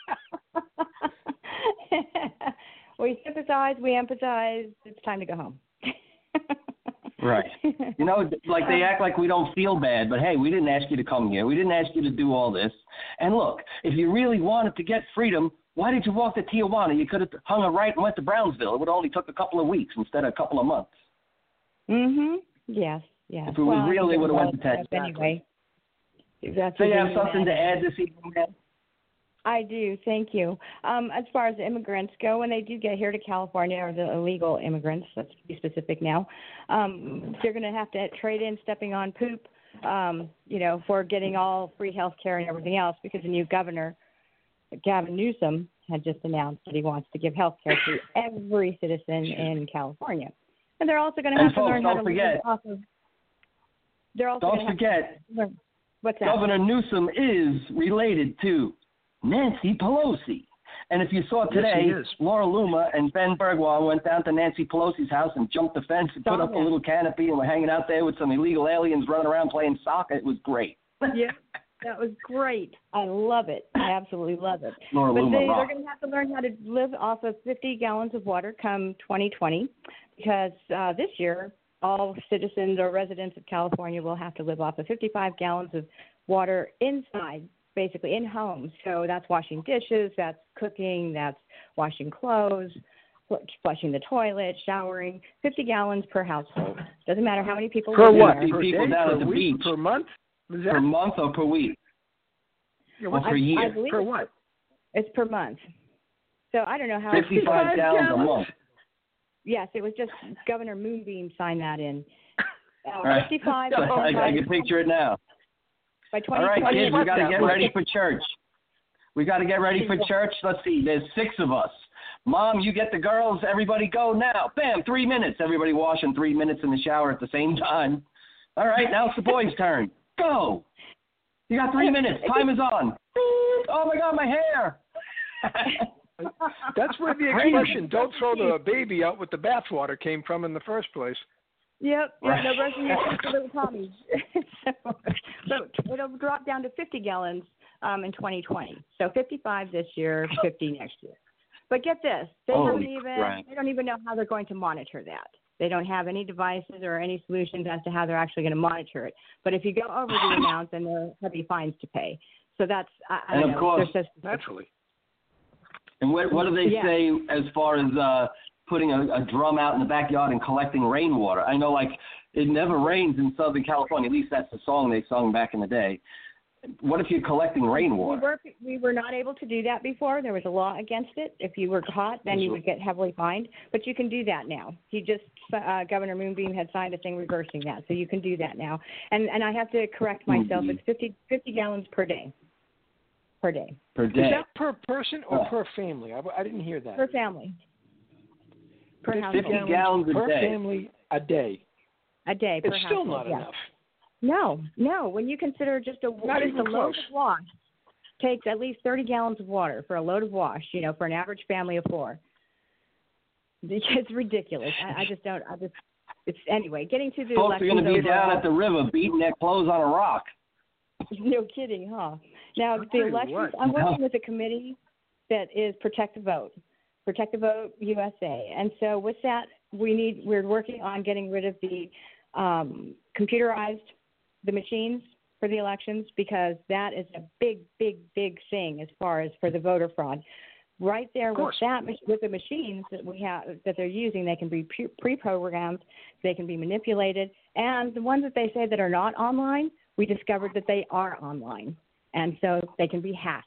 sympathize, we empathize. It's time to go home. Right. You know, like they act like we don't feel bad, but hey, we didn't ask you to come here. We didn't ask you to do all this. And look, if you really wanted to get freedom, why did you walk to Tijuana? You could have hung a right and went to Brownsville. It would only took a couple of weeks instead of a couple of months. Yes. If it was real, they would have went to Texas. Anyway. So you have something to add this evening, man? I do. Thank you. As far as the immigrants go, when they do get here to California, or the illegal immigrants, let's be specific now, they're going to have to trade in stepping on poop, for getting all free health care and everything else, because the new governor, Gavin Newsom, had just announced that he wants to give health care to every citizen in California. And they're also going to have to learn how to live off of. Don't forget, what's that? Governor Newsom is related to Nancy Pelosi. And if you saw today, Laura Loomer and Ben Bergwall went down to Nancy Pelosi's house and jumped the fence and put up a little canopy and were hanging out there with some illegal aliens running around playing soccer. It was great. Yeah, that was great. I love it. I absolutely love it. Laura but Loomer they're going to have to learn how to live off of 50 gallons of water come 2020, because this year all citizens or residents of California will have to live off of 55 gallons of water inside, basically in homes. So that's washing dishes, that's cooking, that's washing clothes, flushing the toilet, showering. 50 gallons per household. Doesn't matter how many people per live what? there. Per people day, down per at the week, beach. Per month? Per month or per week? Yeah, or per year? I believe per what? It's per month. So I don't know how. 55 gallons a month. Yes, it was just Governor Moonbeam signed that in. Right. 55. I can picture it now. By 2020. All right, kids, we got to get ready for church. Let's see, there's 6 of us. Mom, you get the girls. Everybody go now. Bam, 3 minutes. Everybody washing 3 minutes in the shower at the same time. All right, now it's the boys' turn. Go. You got 3 minutes. Time is on. Oh, my God, my hair. That's where the expression "don't throw the baby out with the bathwater" came from in the first place. Yep, no brushing your teeth for little Tommy. So it'll drop down to 50 gallons in 2020. So 55 this year, 50 next year. But get this, they don't even know how they're going to monitor that. They don't have any devices or any solutions as to how they're actually going to monitor it. But if you go over the amount, then there are heavy fines to pay. So that's of course, naturally. And what do they say as far as putting a drum out in the backyard and collecting rainwater? I know, like, it never rains in Southern California. At least that's the song they sung back in the day. What if you're collecting rainwater? We were not able to do that before. There was a law against it. If you were caught, then you would get heavily fined. But you can do that now. Governor Moonbeam had signed a thing reversing that, so you can do that now. And I have to correct myself. It's 50 gallons per day. Per day. Per day. Is that per person or per family? I didn't hear that. Per family. Per 50 gallons a per day. Family a day. A day per It's still household, not enough. No. When you consider just a load of wash takes at least 30 gallons of water for a load of wash, for an average family of 4. It's ridiculous. Anyway, getting to the folks are going to be down at the river beating their clothes on a rock. No kidding, huh? Now, the elections, I'm working with a committee that is Protect the Vote USA. And so with that, we're working on getting rid of the computerized the machines for the elections, because that is a big thing as far as for the voter fraud. Right there with the machines that we have that they're using, they can be pre-programmed, they can be manipulated, and the ones that they say that are not online, we discovered that they are online, and so they can be hacked.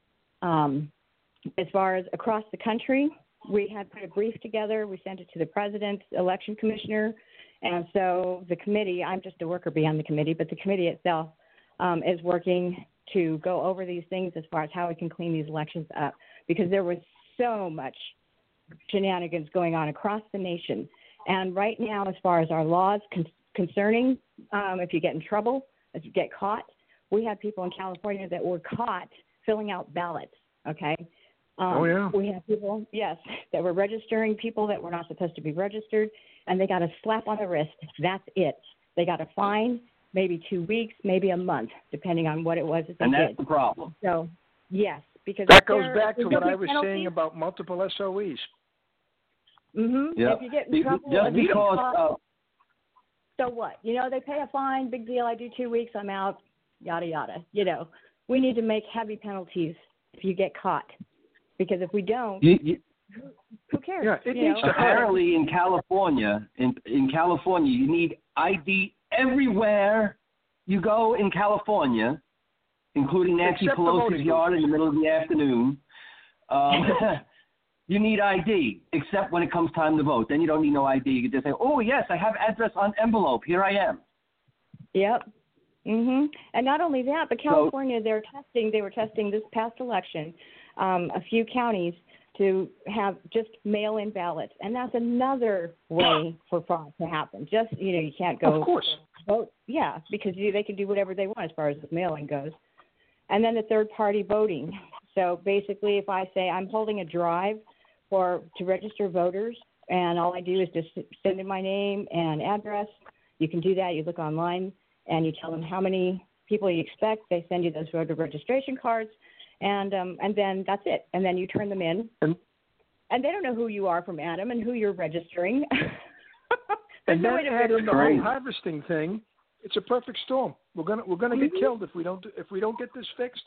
As far as across the country, we had put a brief together. We sent it to the president, election commissioner, and so the committee, I'm just a worker bee on the committee, but the committee itself is working to go over these things as far as how we can clean these elections up, because there was so much shenanigans going on across the nation. And right now, as far as our laws concerning if you get in trouble, if you get caught, we had people in California that were caught filling out ballots, okay? We have people, that were registering people that were not supposed to be registered, and they got a slap on the wrist. That's it. They got a fine, maybe 2 weeks, maybe a month, depending on what it was that they did. And that's the problem. So, yes, because that goes back to what I was saying about multiple SOEs. Yeah. If you get in trouble, just if you get because. caught, so what? They pay a fine, big deal. I do 2 weeks, I'm out. Yada yada. We need to make heavy penalties if you get caught, because if we don't, who cares? Yeah, it needs to apparently in California, in California, you need ID everywhere you go in California, including Nancy Except the Pelosi's voting yard in the middle of the afternoon. You need ID, except when it comes time to vote. Then you don't need no ID. You can just say, "Oh yes, I have address on envelope. Here I am." Yep. And not only that, but California, they were testing this past election, a few counties to have just mail-in ballots, and that's another way for fraud to happen. Just you can't go of course vote, because they can do whatever they want as far as the mail-in goes. And then the third-party voting. So basically, if I say I'm holding a drive to register voters, and all I do is just send in my name and address, you can do that. You look online and you tell them how many people you expect. They send you those voter registration cards, and then that's it. And then you turn them in, and they don't know who you are from Adam and who you're registering. And then add in the whole harvesting thing. It's a perfect storm. We're gonna get killed if we don't get this fixed.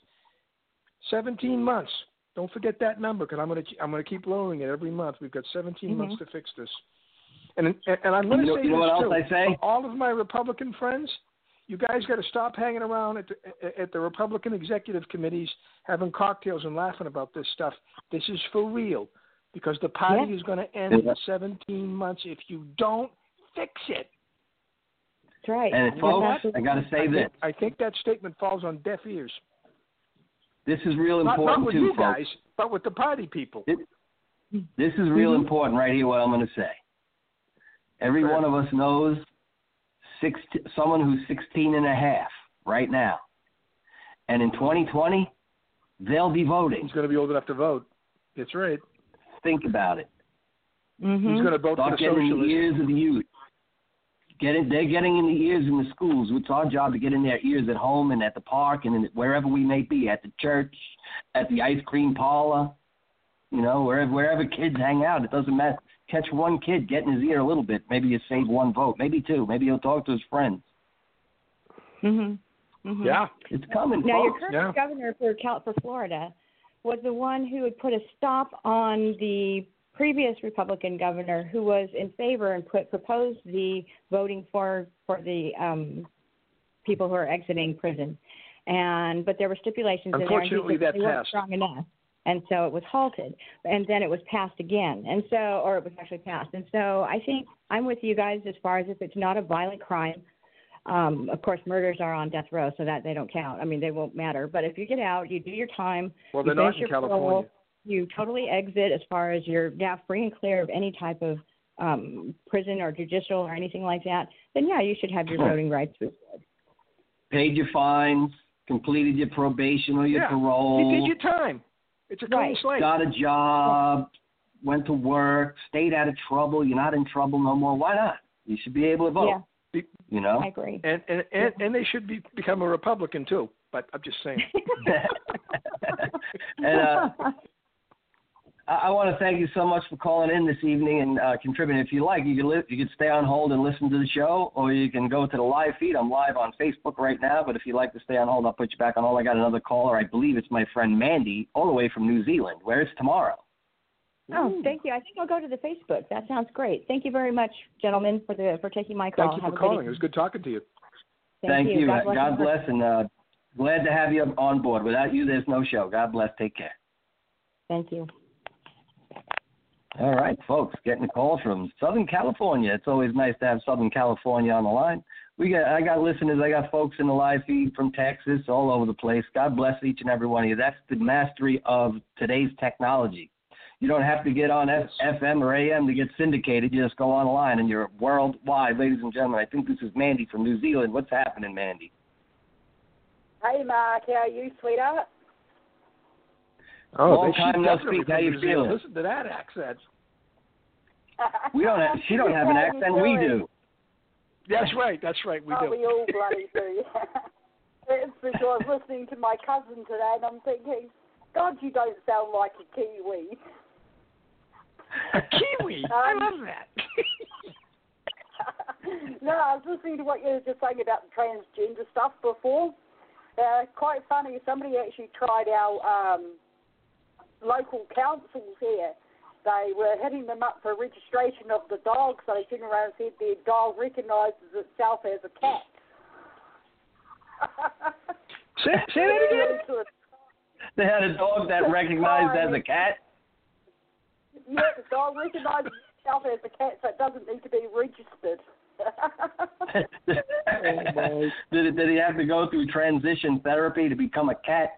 17 months. Don't forget that number, because I'm gonna keep lowering it every month. We've got 17 months to fix this. And I'm going to say you know this what too. else I say? All of my Republican friends, you guys got to stop hanging around at the Republican executive committees having cocktails and laughing about this stuff. This is for real, because the party is going to end in 17 months if you don't fix it. That's right. And folks, I got to say this. I think that statement falls on deaf ears. This is real important not with too, you folks. guys, but with the party people. This is real important right here, what I'm going to say. Every one of us knows someone who's 16 and a half right now. And in 2020, they'll be voting. He's going to be old enough to vote. That's right. Think about it. He's going to vote for the getting in the socialists. ears of the youth. They're getting in the ears in the schools. It's our job to get in their ears at home and at the park and wherever we may be, at the church, at the ice cream parlor, wherever kids hang out. It doesn't matter. Catch one kid, get in his ear a little bit. Maybe you save one vote, maybe two. Maybe he'll talk to his friends. Yeah, it's coming. Now, folks. your current governor for Florida was the one who had put a stop on the previous Republican governor, who was in favor and proposed the voting for the people who are exiting prison, but there were stipulations. Unfortunately, in there, that they weren't passed. strong enough. And so it was halted, and then it was passed again, or it was actually passed. And so I think I'm with you guys as far as if it's not a violent crime. Of course, murders are on death row, so that they don't count. I mean, they won't matter. But if you get out, you do your time. Well, they're not in California. California. You totally exit as far as you're now free and clear of any type of prison or judicial or anything like that. Then, you should have your voting rights restored. Paid your fines, completed your probation or your parole. You did your time. It's a clean slate. Got a job, went to work, stayed out of trouble. You're not in trouble no more. Why not? You should be able to vote. Yeah. I agree. And they should become a Republican too. But I'm just saying. And I want to thank you so much for calling in this evening and contributing. If you like, you can stay on hold and listen to the show, or you can go to the live feed. I'm live on Facebook right now, but if you'd like to stay on hold, I'll put you back on hold. I got another caller. I believe it's my friend Mandy, all the way from New Zealand, where it's tomorrow. Oh, thank you. I think I'll go to the Facebook. That sounds great. Thank you very much, gentlemen, for taking my call. Thank you for calling. It was good talking to you. Thank you. God bless, and glad to have you on board. Without you, there's no show. God bless. Take care. Thank you. All right, folks, getting a call from Southern California. It's always nice to have Southern California on the line. I got listeners. I got folks in the live feed from Texas, all over the place. God bless each and every one of you. That's the mastery of today's technology. You don't have to get on FM or AM to get syndicated. You just go online and you're worldwide, ladies and gentlemen. I think this is Mandy from New Zealand. What's happening, Mandy? Hey, Mark. How are you, sweetheart? Oh, long time no speak. How you feeling? Listen to that accent. She don't have an accent. We do. That's right. We do. We all bloody do. It's because I was listening to my cousin today, and I'm thinking, God, you don't sound like a Kiwi. A kiwi. I love that. No, I was listening to what you were just saying about the transgender stuff before. Quite funny. Somebody actually tried our local councils here. They were hitting them up for registration of the dog, so they turned around and said their dog recognises itself as a cat. Say that again. They had a dog that recognized as a cat? Yeah, the dog recognises itself as a cat, so it doesn't need to be registered. Did he have to go through transition therapy to become a cat?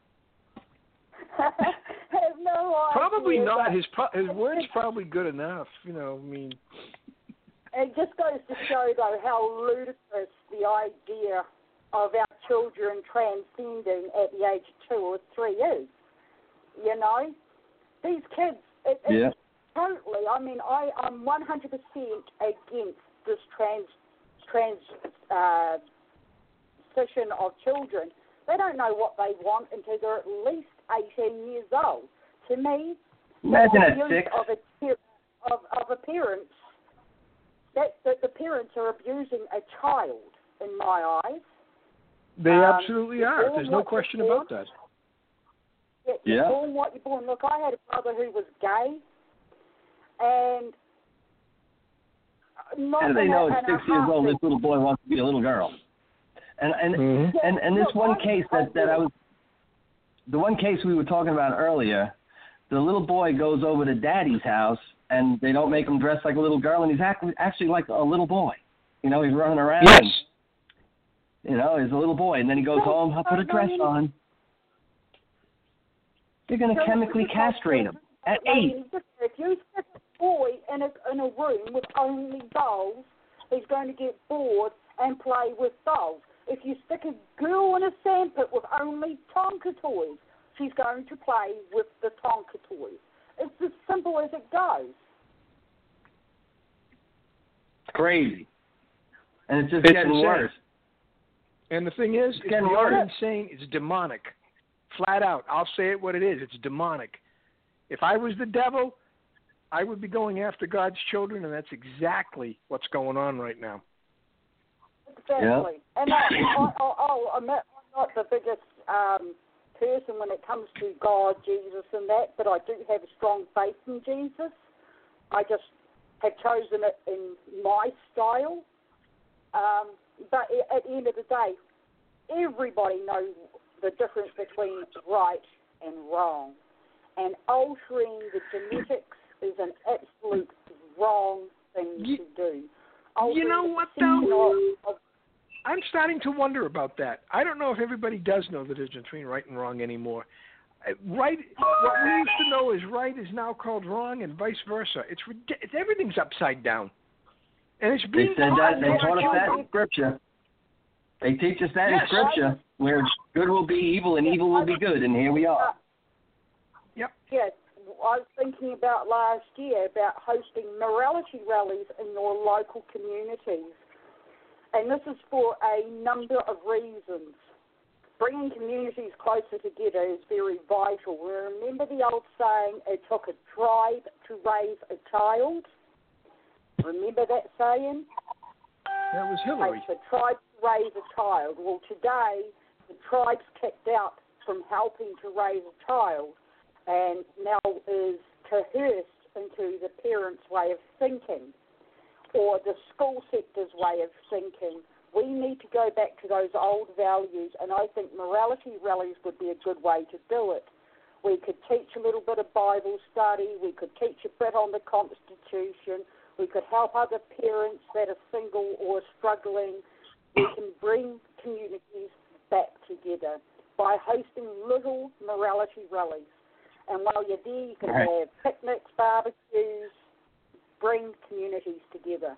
I have no idea. Probably not. His word's probably good enough. You know, I mean. It just goes to show, though, how ludicrous the idea of our children transcending at the age of 2 or 3 is. You know, these kids. Yeah. Totally. I mean, I'm 100% against this transition of children. They don't know what they want until they're at least 18 years old. To me, imagine at abuse 6 of a parent, that the parents are abusing a child in my eyes. They absolutely are. There's no question about that. You're Yeah. born what you're born. Look, I had a brother who was gay, and How do they know at 6 years old this little boy wants to be a little girl? And this one case that I was, the one case we were talking about earlier, the little boy goes over to daddy's house and they don't make him dress like a little girl, and he's actually like a little boy. You know, he's running around. Yes. And, you know, he's a little boy, and then he goes home, I'll put a dress on. They're going to chemically castrate him at 8. If you stick a boy in a room with only dolls, he's going to get bored and play with dolls. If you stick a girl in a sandpit with only Tonka toys, she's going to play with the Tonka toys. It's as simple as it goes. It's crazy. And it's just It's getting insane. worse. And the thing is, it's getting beyond worse. insane. It's demonic. Flat out. I'll say it what it is. It's demonic. If I was the devil, I would be going after God's children, and that's exactly what's going on right now. Exactly. Yeah. And I'm not the biggest person when it comes to God, Jesus, and that, but I do have a strong faith in Jesus. I just have chosen it in my style. But at the end of the day, everybody knows the difference between right and wrong. And altering the genetics is an absolute wrong thing to do. You know what, though? I'm starting to wonder about that. I don't know if everybody does know the difference between right and wrong anymore. Right, what we used to know as right is now called wrong, and vice versa. It's everything's upside down. And it's They said that. They taught us that in Scripture. They teach us that in Scripture, where good will be evil and evil will be good, and here we are. Yep. Yes, I was thinking about last year about hosting morality rallies in your local communities. And this is for a number of reasons. Bringing communities closer together is very vital. Remember the old saying, it took a tribe to raise a child? Remember that saying? That was Hillary. It takes a tribe to raise a child. Well, today, the tribe's kicked out from helping to raise a child and now is coerced into the parents' way of thinking or the school sector's way of thinking. We need to go back to those old values, and I think morality rallies would be a good way to do it. We could teach a little bit of Bible study. We could teach a bit on the Constitution. We could help other parents that are single or struggling. We can bring communities back together by hosting little morality rallies. And while you're there, you can have picnics, barbecues, bring communities together.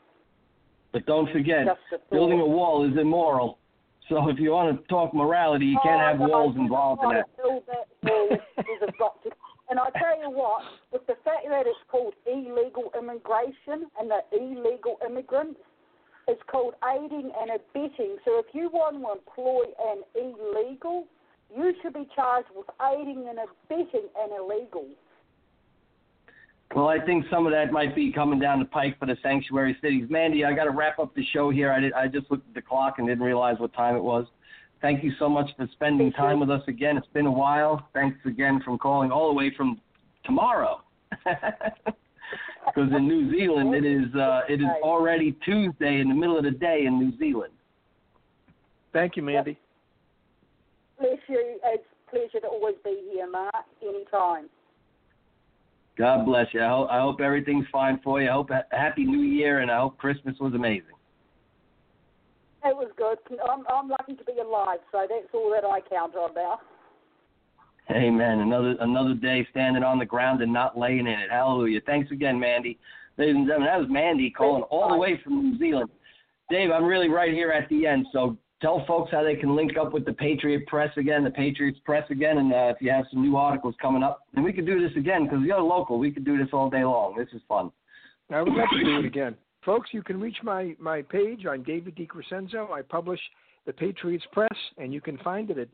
But don't forget, building a wall is immoral. So if you want to talk morality, you can't have walls involved in that. Build that wall is got to. And I tell you what, with the fact that it's called illegal immigration and the illegal immigrants, it's called aiding and abetting. So if you want to employ an illegal, you should be charged with aiding and abetting an illegal. Well, I think some of that might be coming down the pike for the sanctuary cities. Mandy, I got to wrap up the show here. I just looked at the clock and didn't realize what time it was. Thank you so much for spending time with us again. It's been a while. Thanks again for calling all the way from tomorrow. Because in New Zealand, it is already Tuesday in the middle of the day in New Zealand. Thank you, Mandy. Bless you. It's a pleasure to always be here, Mark, anytime. God bless you. I hope everything's fine for you. I hope Happy New Year, and I hope Christmas was amazing. It was good. I'm lucky to be alive, so that's all that I count on now. Amen. Another day standing on the ground and not laying in it. Hallelujah. Thanks again, Mandy. Ladies and gentlemen, that was Mandy calling all the way from New Zealand. Dave, I'm really right here at the end, so tell folks how they can link up with the Patriot Press again, the Patriots Press again, and if you have some new articles coming up. And we could do this again because you're local. We could do this all day long. This is fun. I would love to do it again. Folks, you can reach my page on David DiCrescenzo. I publish the Patriots Press, and you can find it at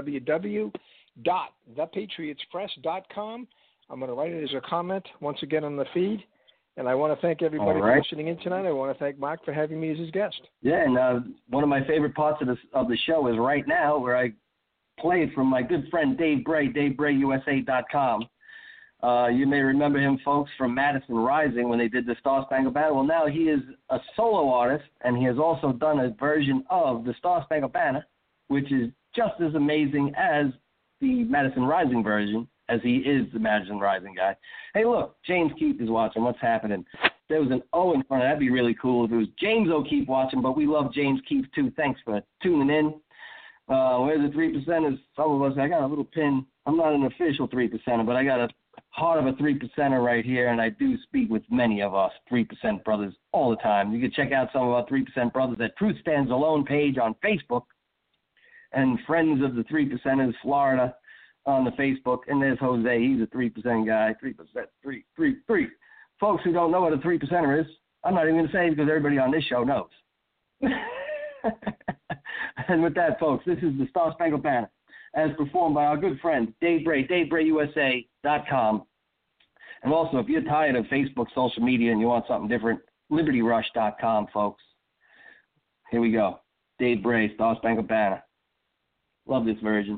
www.thepatriotspress.com. I'm going to write it as a comment once again on the feed. And I want to thank everybody for listening in tonight. I want to thank Mark for having me as his guest. Yeah, and one of my favorite parts of the show is right now where I played from my good friend Dave Bray, DaveBrayUSA.com. You may remember him, folks, from Madison Rising when they did the Star Spangled Banner. Well, now he is a solo artist, and he has also done a version of the Star Spangled Banner, which is just as amazing as the Madison Rising version, as he is the Madison Rising guy. Hey, look, James Keefe is watching. What's happening? There was an O in front of that. That'd be really cool if it was James O'Keefe watching, but we love James Keefe, too. Thanks for tuning in. Where's the 3%ers? Some of us, I got a little pin. I'm not an official 3%er, but I got a heart of a 3%er right here, and I do speak with many of us 3% brothers all the time. You can check out some of our 3% brothers at Truth Stands Alone page on Facebook and Friends of the 3%ers Florida on the Facebook, and there's Jose. He's a 3% guy. 3%, 3. Folks who don't know what a 3%er is, I'm not even going to say it because everybody on this show knows. And with that, folks, this is the Star Spangled Banner, as performed by our good friend Dave Bray, DaveBrayUSA.com. And also, if you're tired of Facebook social media and you want something different, LibertyRush.com, folks. Here we go. Dave Bray, Star Spangled Banner. Love this version.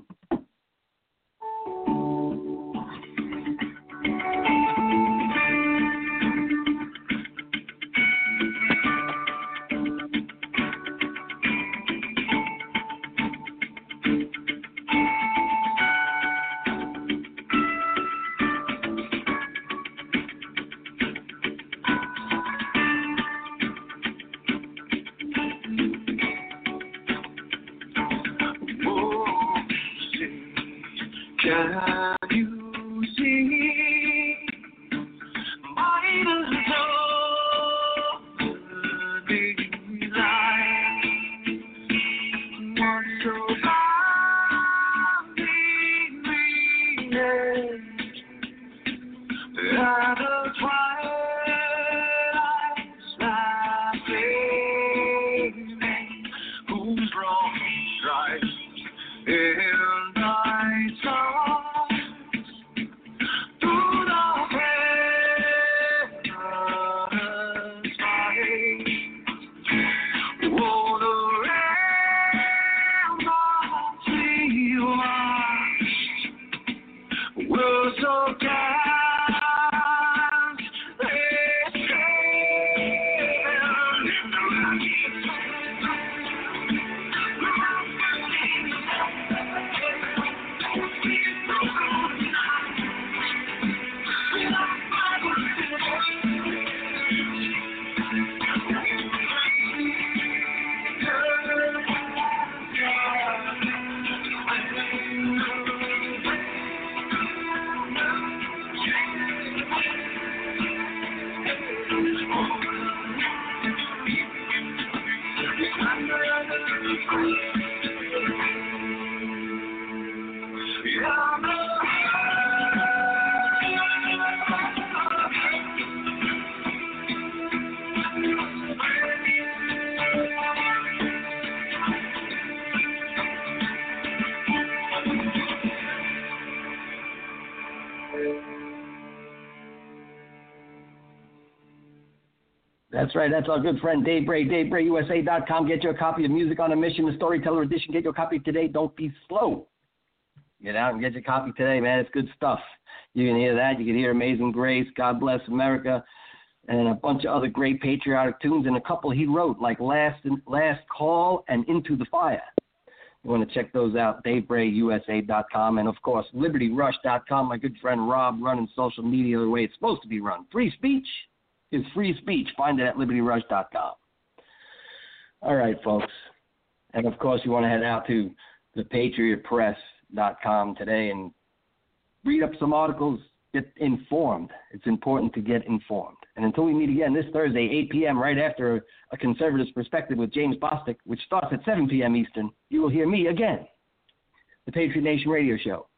That's right. That's our good friend Dave Bray, DaveBrayUSA.com. Get your copy of Music on a Mission, the Storyteller Edition. Get your copy today. Don't be slow. Get out and get your copy today, man. It's good stuff. You can hear that. You can hear Amazing Grace, God Bless America, and a bunch of other great patriotic tunes, and a couple he wrote, like Last Call and Into the Fire. You want to check those out, DaveBrayUSA.com, and, of course, LibertyRush.com. My good friend Rob running social media the way it's supposed to be run. Free speech is free speech. Find it at LibertyRush.com. All right, folks. And, of course, you want to head out to thePatriotPress.com today and read up some articles, get informed. It's important to get informed. And until we meet again this Thursday, 8 p.m., right after A Conservative's Perspective with James Bostic, which starts at 7 p.m. Eastern, you will hear me again, the Patriot Nation Radio Show,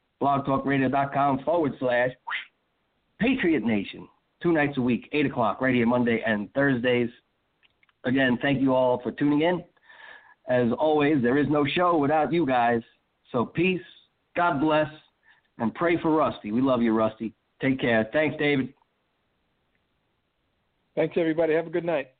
blogtalkradio.com/Patriot Nation, 2 nights a week, 8 o'clock, right here Monday and Thursdays. Again, thank you all for tuning in. As always, there is no show without you guys. So peace, God bless, and pray for Rusty. We love you, Rusty. Take care. Thanks, David. Thanks, everybody. Have a good night.